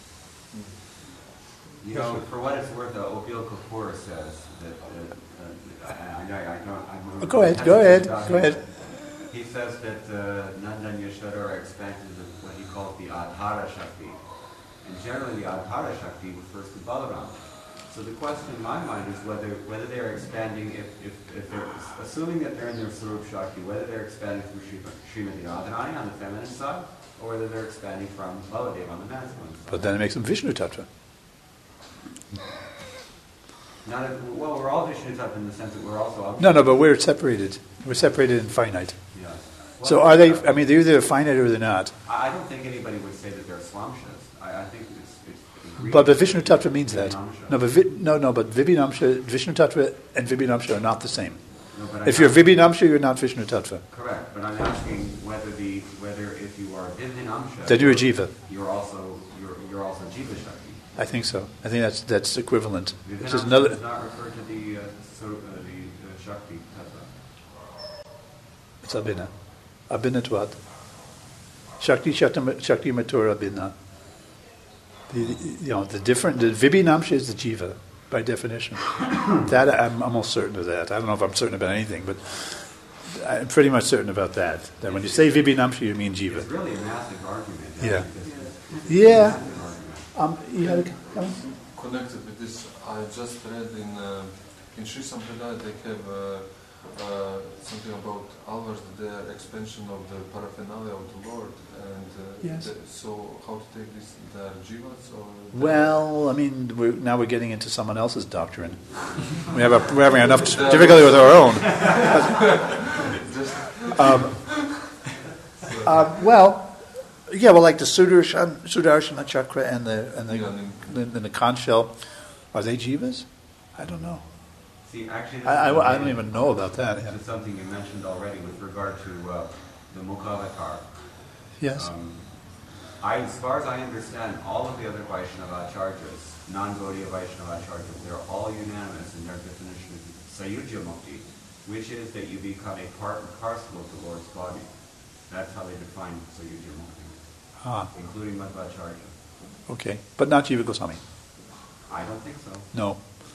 For what it's worth, Opil Kapoor says that I don't. Go ahead. He says that Nanda and Yashoda are expansions of what he calls the Adhara Shakti. And generally the Adhara Shakti refers to Balaram. So the question in my mind is whether they're expanding, if they're assuming that they're in their Swarup Shakti, whether they're expanding from Srimati Radharani on the feminine side, or whether they're expanding from Baladev on the masculine side. But then it makes them Vishnu Tattva. Well, we're all Vishnu Tattva in the sense that we're also... No, but we're separated. We're separated in finite. Yeah. Well, So are they, I mean, they're either finite or they're not. I don't think anybody would say that they're Swamshas. I think it's But Vishnu Tattva means that. Vibhinamsha. But Vibhinamsha, Vishnu Tattva and Vibhinamsha are not the same. No, but If you're Vibhinamsha, you're not Vishnu Tattva. Correct, but I'm asking whether if you are Vibhinamsha, Then you're a Jiva. you're also Jiva Shakti. I think so. I think that's equivalent. Which is Vibhinamsha another. does not refer to the Shakti Tattva. It's Abhina. Abhina to what? Shakti Matura Abhina. The Vibhinamsha is the Jiva, by definition. That I'm almost certain of that. I don't know if I'm certain about anything, but I'm pretty much certain about that. That when you say Vibhinamsha, you mean Jiva. It's really a massive argument. Yeah. Yeah. You had a comment? Connected with this, I just read in Sri Sampradaya they have something about alvars, the expansion of the paraphernalia of the Lord, and Yes. so how to take this, the jivas or? Well, I mean, we're getting into someone else's doctrine. We're having enough difficulty with our own. Like the Sudarshana chakra and the conch shell, are they jivas? I don't know. See, actually, I don't even know about that. This is something you mentioned already with regard to the Mukhavatar. Yes. As far as I understand, all of the other Vaishnava acharyas, non-Gaudiya Vaishnava acharyas, they're all unanimous in their definition of Sayujya Mukti, which is that you become a part and parcel of the Lord's body. That's how they define Sayujya Mukti, including Madhvacharya. Okay, but not Jiva Goswami. I don't think so. No.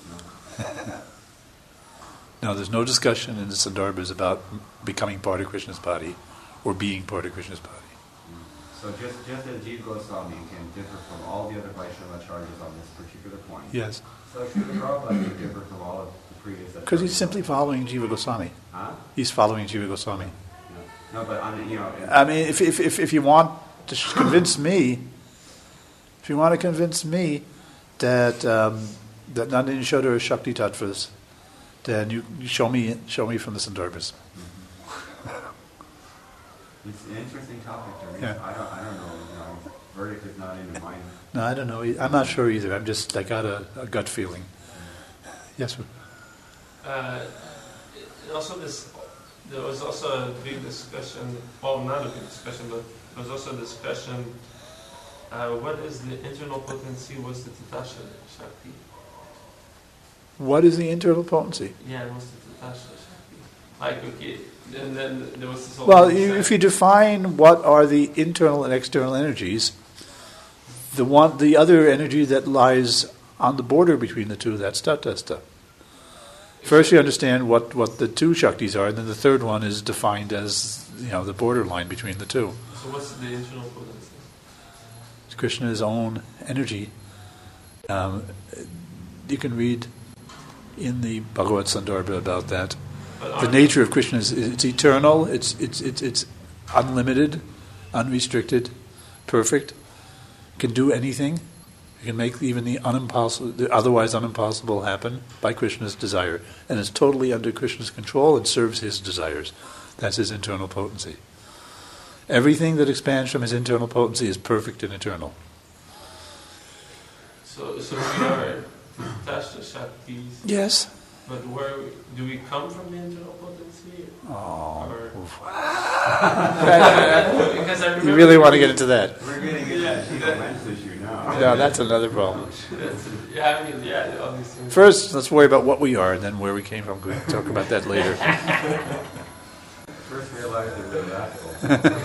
No, there's no discussion in the Sandarbhas about becoming part of Krishna's body or being part of Krishna's body. So just as Jiva Goswami can differ from all the other Vaishnava acharyas on this particular point, Yes. so Srila Prabhupada can differ from all of the previous acharyas. Because he's simply following Jiva Goswami. Huh? He's following Jiva Goswami. No, but I mean, I mean, if you want to convince me, that that Nandini Shodha are Shakti Tattvas, then you show me from the Sandarbhas. It's an interesting topic to read. Yeah. I don't know. Verdict is not in mind. No, I don't know. I'm not sure either. I got a gut feeling. Yes. There was also a big discussion. Well, not a big discussion, but there was also a discussion. What is the internal potency? What's the Tatasha Shakti? What is the internal potency? Yeah, what's the Tatasha Shakti? Okay, and then there was this whole... Well, if you define what are the internal and external energies, the other energy that lies on the border between the two, that's Tatastha. First you understand what the two Shaktis are, and then the third one is defined as, the borderline between the two. So what's the internal potency? It's Krishna's own energy. You can read in the Bhagavad Sandarbha about that. The nature of Krishna is it's eternal, it's unlimited, unrestricted, perfect, can do anything. You can make even the otherwise unimpossible happen by Krishna's desire. And it's totally under Krishna's control and serves his desires. That's his internal potency. Everything that expands from his internal potency is perfect and eternal. So we are Tatasha Shaktis. Yes. But where do we come from the internal potency? Because I remember you really want to get into that? We're getting into the men's issue now. No, that's another problem. All these things. First, let's worry about what we are, and then where we came from. We can talk about that later. First realize that we're rascals.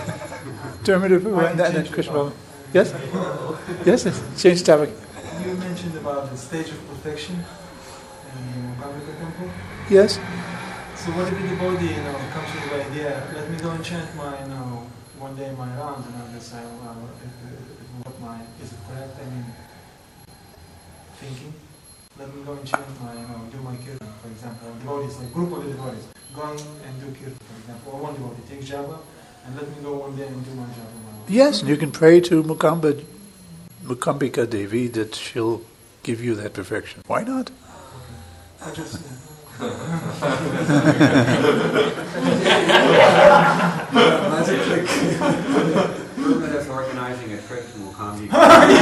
Krishna. Yes? Yes, change the topic. You mentioned about the stage of perfection in Bhagavata Temple. Yes. So what if the devotee, comes with the idea, let me go and chant my, one day my round, and I'll decide, is it correct? I mean, thinking. let me go and chant my, do my kirtan, for example. Devotees, like group of the devotees, going and do kirtan, for example. Or one devotee takes japa, and let me go one day and do my japa. Yes, and you can pray to Mukambika Devi that she'll give you that perfection. Why not? I just... Magic trick. Movement is organizing a trip to Mukambika.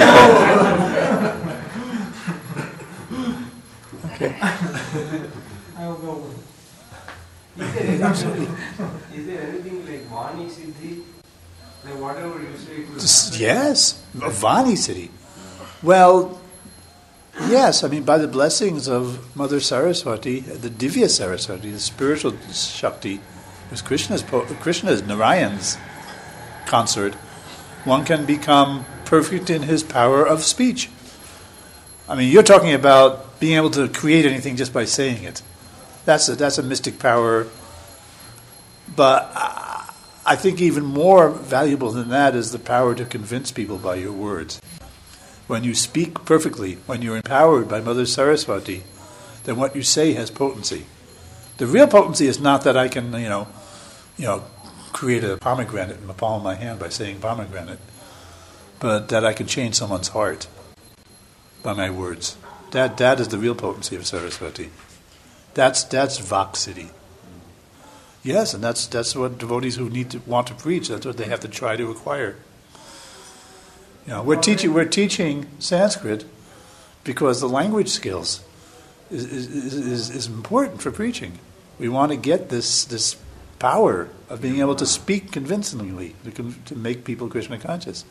Okay. I'll go with Is there anything like Vani Siddhi? Like whatever you say it will Yes, Vani Siddhi. Well, yes, I mean, by the blessings of Mother Saraswati, the Divya Saraswati, the spiritual Shakti, who's Krishna's Narayan's consort, one can become perfect in his power of speech. I mean, you're talking about being able to create anything just by saying it. That's a mystic power. But I think even more valuable than that is the power to convince people by your words. When you speak perfectly, when you're empowered by Mother Saraswati, then what you say has potency. The real potency is not that I can, create a pomegranate in the palm of my hand by saying pomegranate, but that I can change someone's heart by my words. That is the real potency of Saraswati. That's Vak Siddhi. Yes, and that's what devotees who want to preach, that's what they have to try to acquire. We're teaching Sanskrit because the language skills is important for preaching. We want to get this power of being able to speak convincingly to make people Krishna conscious.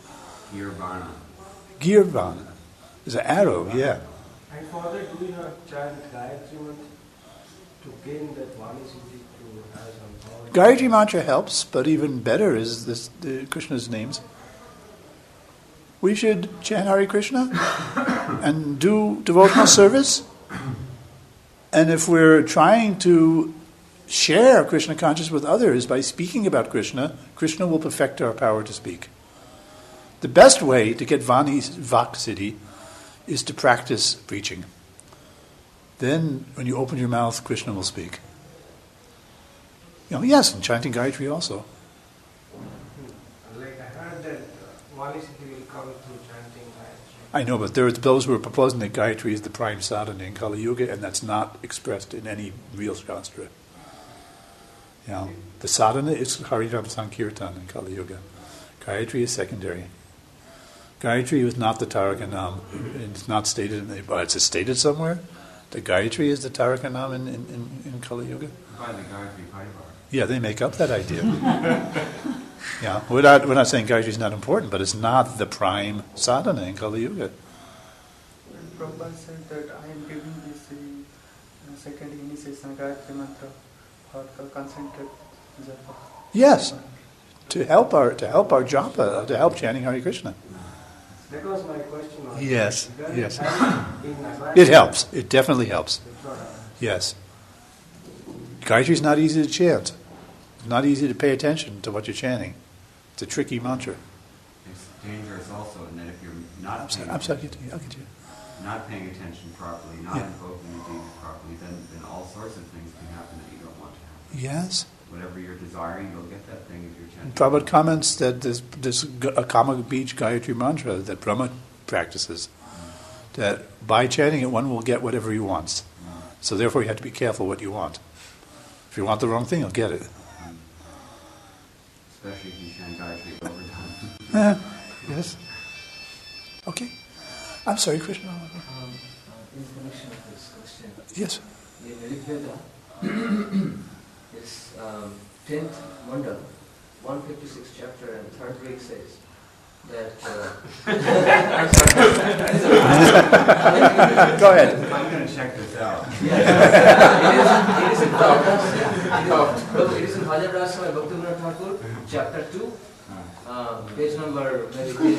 Girvana is an arrow, yeah. And Father, do we not chant Gayatri Mantra to gain that Vani Siddhi to have some power? Gayatri Mantra helps, but even better is Krishna's names. We should chant Hare Krishna and do devotional service. And if we're trying to share Krishna consciousness with others by speaking about Krishna, Krishna will perfect our power to speak. The best way to get Vak Siddhi is to practice preaching. Then, when you open your mouth, Krishna will speak. Yes, and chanting Gayatri also. Like I heard that Vani Siddhi will come through chanting Gayatri. I know, but there are those who are proposing that Gayatri is the prime sadhana in Kali Yuga, and that's not expressed in any real Shastra. The sadhana is Harinam Sankirtan in Kali Yuga. Gayatri is secondary. Gayatri is not the Taraka Nam. It's not stated it's stated somewhere. The Gayatri is the Taraka Nam in Kali Yuga. By the Gayatri Parivar. Yeah, they make up that idea. We're not saying Gayatri is not important, but it's not the prime sadhana in Kali Yuga. Prabhupada said that I am giving this second initiation Gayatri Mantra for concentrate japa. Yes, to help our japa, to help chanting Hare Krishna. That was my question. Yes. It helps. It definitely helps. Yes. Gayatri is not easy to chant. It's not easy to pay attention to what you're chanting. It's a tricky mantra. It's dangerous also in that if you're not not paying attention properly, not invoking the deity properly, then all sorts of things can happen that you don't want to happen. Yes. Whatever you're desiring, you'll get that thing if you're chanting. Prabhupada comments that this Akama Beach Gayatri mantra that Brahma practices, that by chanting it one will get whatever he wants. So therefore you have to be careful what you want. If you want the wrong thing, you'll get it. Especially if you chant Gayatri overdone. Yes. Okay. I'm sorry, Krishna. In connection with this question. Yes. In Rigveda, it's 10th Manda, 156th chapter, and 3rd week says that. Go ahead. I'm going to check this out. It is in Bhajan Raswami Bhaktivinoda Thakur, chapter 2. Page number maybe.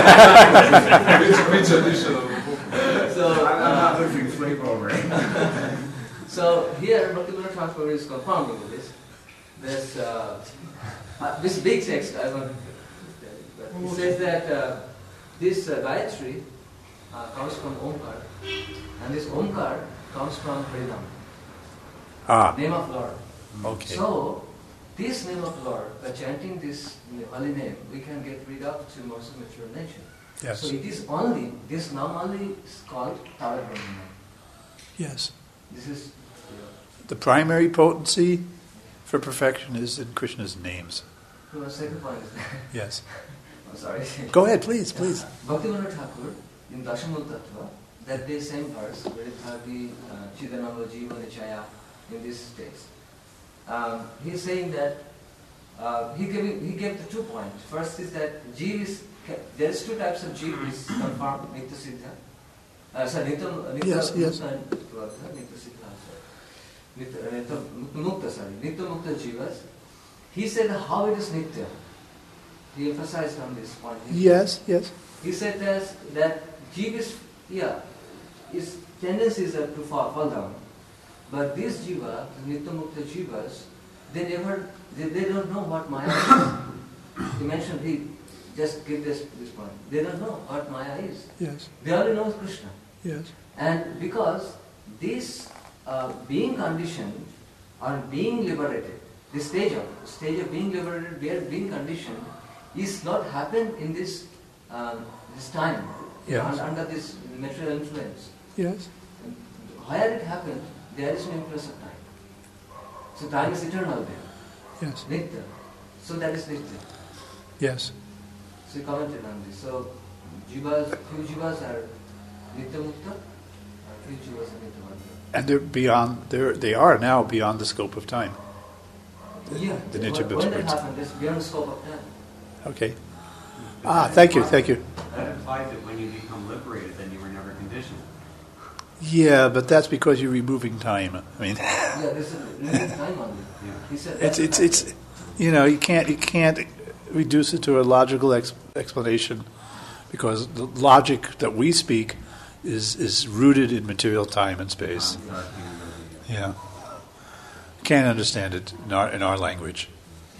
Which edition of the book? So I'm not looking sleep over it. So here Bhaktivinoda Thakur is confirming this big text. I want to tell you, but he says that this Gayatri comes from Omkar, and this Omkar comes from Harinam, name of Lord. Okay. So, this name of Lord, by chanting this holy name, we can get rid of two modes of material nature. Yes. So it is only, this Nam only is called Tara Brahma. Yes. This is The primary potency for perfection is in Krishna's names. the second point is that. Yes. I'm sorry. Go ahead, please, please. Bhaktivinoda Thakur, in Dashamul Tattva, that the same verse, where it has the Chidananda Jiva Nichaya in this stage. He's saying that he gave the 2 points. First is that Jiva is, there is 2 types of Jiva is confirmed, Nitya Siddha. Nitya Yes, yes. Nitya Siddha. Nitya Mukta Jivas. He said how it is Nitya. He emphasized on this point. Yes, yes. He said that Jiva is, his tendencies are to fall down. But these Jiva, the Nitya Mukta Jivas, they don't know what Maya is. He mentioned, he just gave this point. They don't know what Maya is. Yes. They only know Krishna. Yes. And because this being conditioned or being liberated, the stage of being liberated, being conditioned, is not happened in this time, Yes. under this material influence. Yes. Where it happened, there is no influence of time. So time is eternal there. Yes. Nitya. So that is Nitya. Yes. So he commented on this. So few jivas are Nitya Mukta, few jivas are Nitya Mukta. And they're beyond. They are now beyond the scope of time. Yeah. The Nitya When that Mukta. happened, it's beyond the scope of time. Okay. Thank you. That implies that when you become liberated, then you were never conditioned. Yeah, but that's because you're removing time. I mean, Yeah, this is limited time only. Yeah. He said it's you can't reduce it to a logical explanation, because the logic that we speak is rooted in material time and space. Yeah, can't understand it in our language.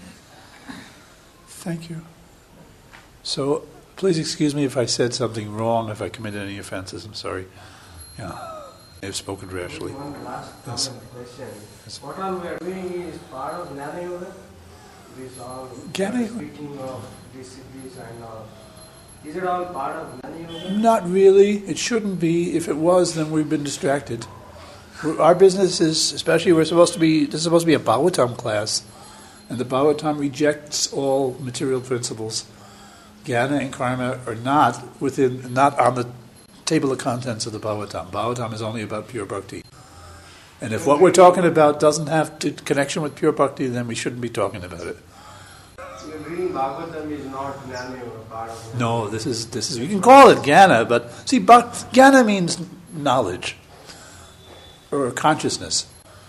Thank you. So please excuse me if I said something wrong, if I committed any offenses. I'm sorry. Yeah, I've spoken rashly. One last Yes. question. Yes. What all we are doing is part of Jnana Yoga? This all Jnana Yoga? speaking of disciplines and all. Is it all part of Jnana Yoga? Not really. It shouldn't be. If it was, then we've been distracted. Our business is, especially, this is supposed to be a Bhagavatam class, and the Bhagavatam rejects all material principles. Jnana and karma are not on the table of contents of the Bhagavatam. Bhagavatam is only about pure bhakti. And if what we're talking about doesn't have connection with pure bhakti, then we shouldn't be talking about it. Reading Bhagavatam is not Jnana Yoga, part of it. No, this is. You can call it Jnana, but see, Jnana means knowledge or consciousness.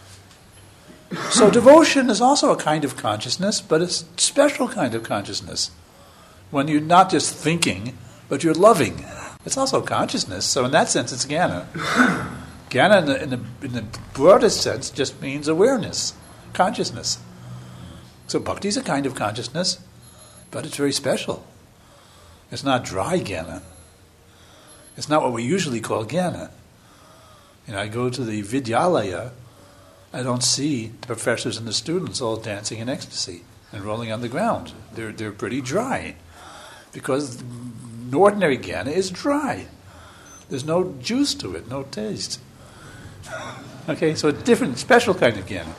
So devotion is also a kind of consciousness, but it's a special kind of consciousness. When you're not just thinking, but you're loving. It's also consciousness. So in that sense, it's Jnana. Jnana, in the broadest sense, just means awareness, consciousness. So bhakti is a kind of consciousness, but it's very special. It's not dry Jnana. It's not what we usually call Jnana. I go to the Vidyalaya, I don't see the professors and the students all dancing in ecstasy and rolling on the ground. They're pretty dry, because ordinary Jnana is dry. There's no juice to it, no taste. Okay, so a different, special kind of Jnana.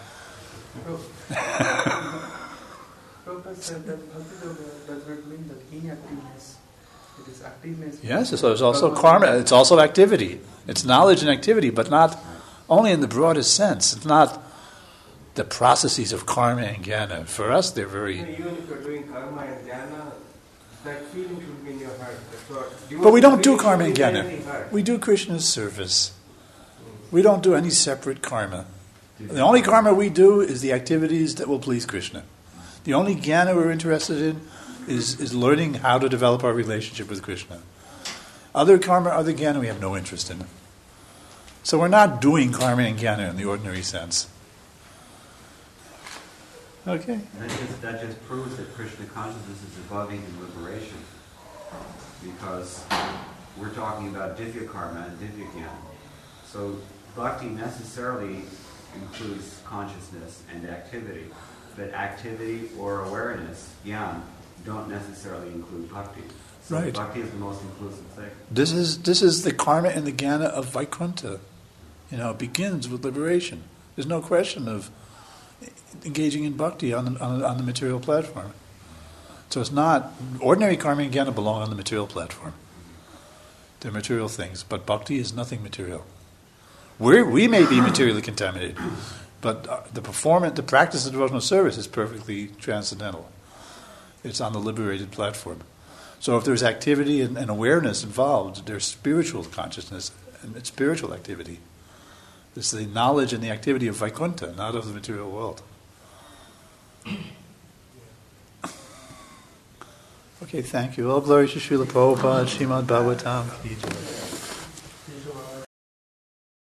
Prabhupada said that Bhakti Yoga does not mean that inactiveness. It is activeness. Yes, so it's also karma, it's also activity. It's knowledge and activity, but not only in the broadest sense. It's not the processes of karma and jnana. For us, they're very... Even if you're doing karma and jnana, that feeling should be in your heart. But we don't do karma and jnana. We do Krishna's service. We don't do any separate karma. The only karma we do is the activities that will please Krishna. The only jnana we're interested in is learning how to develop our relationship with Krishna. Other karma, other jnana, we have no interest in. So we're not doing karma and jnana in the ordinary sense. Okay. That just proves that Krishna consciousness is above even liberation. Because we're talking about divya karma and divya jnana. So bhakti necessarily includes consciousness and activity, but activity or awareness, jnana, don't necessarily include bhakti. So right. Bhakti is the most inclusive thing. This is the karma and the jnana of Vaikuntha. It begins with liberation. There's no question of engaging in bhakti on the material platform. So it's not, ordinary karma and jnana belong on the material platform. They're material things, but bhakti is nothing material. We may be materially contaminated, but the practice of devotional service is perfectly transcendental. It's on the liberated platform. So if there's activity and awareness involved, there's spiritual consciousness and it's spiritual activity. It's the knowledge and the activity of Vaikuntha, not of the material world. Okay, thank you. All glory to Srila Prabhupada, Srimad Bhagavatam.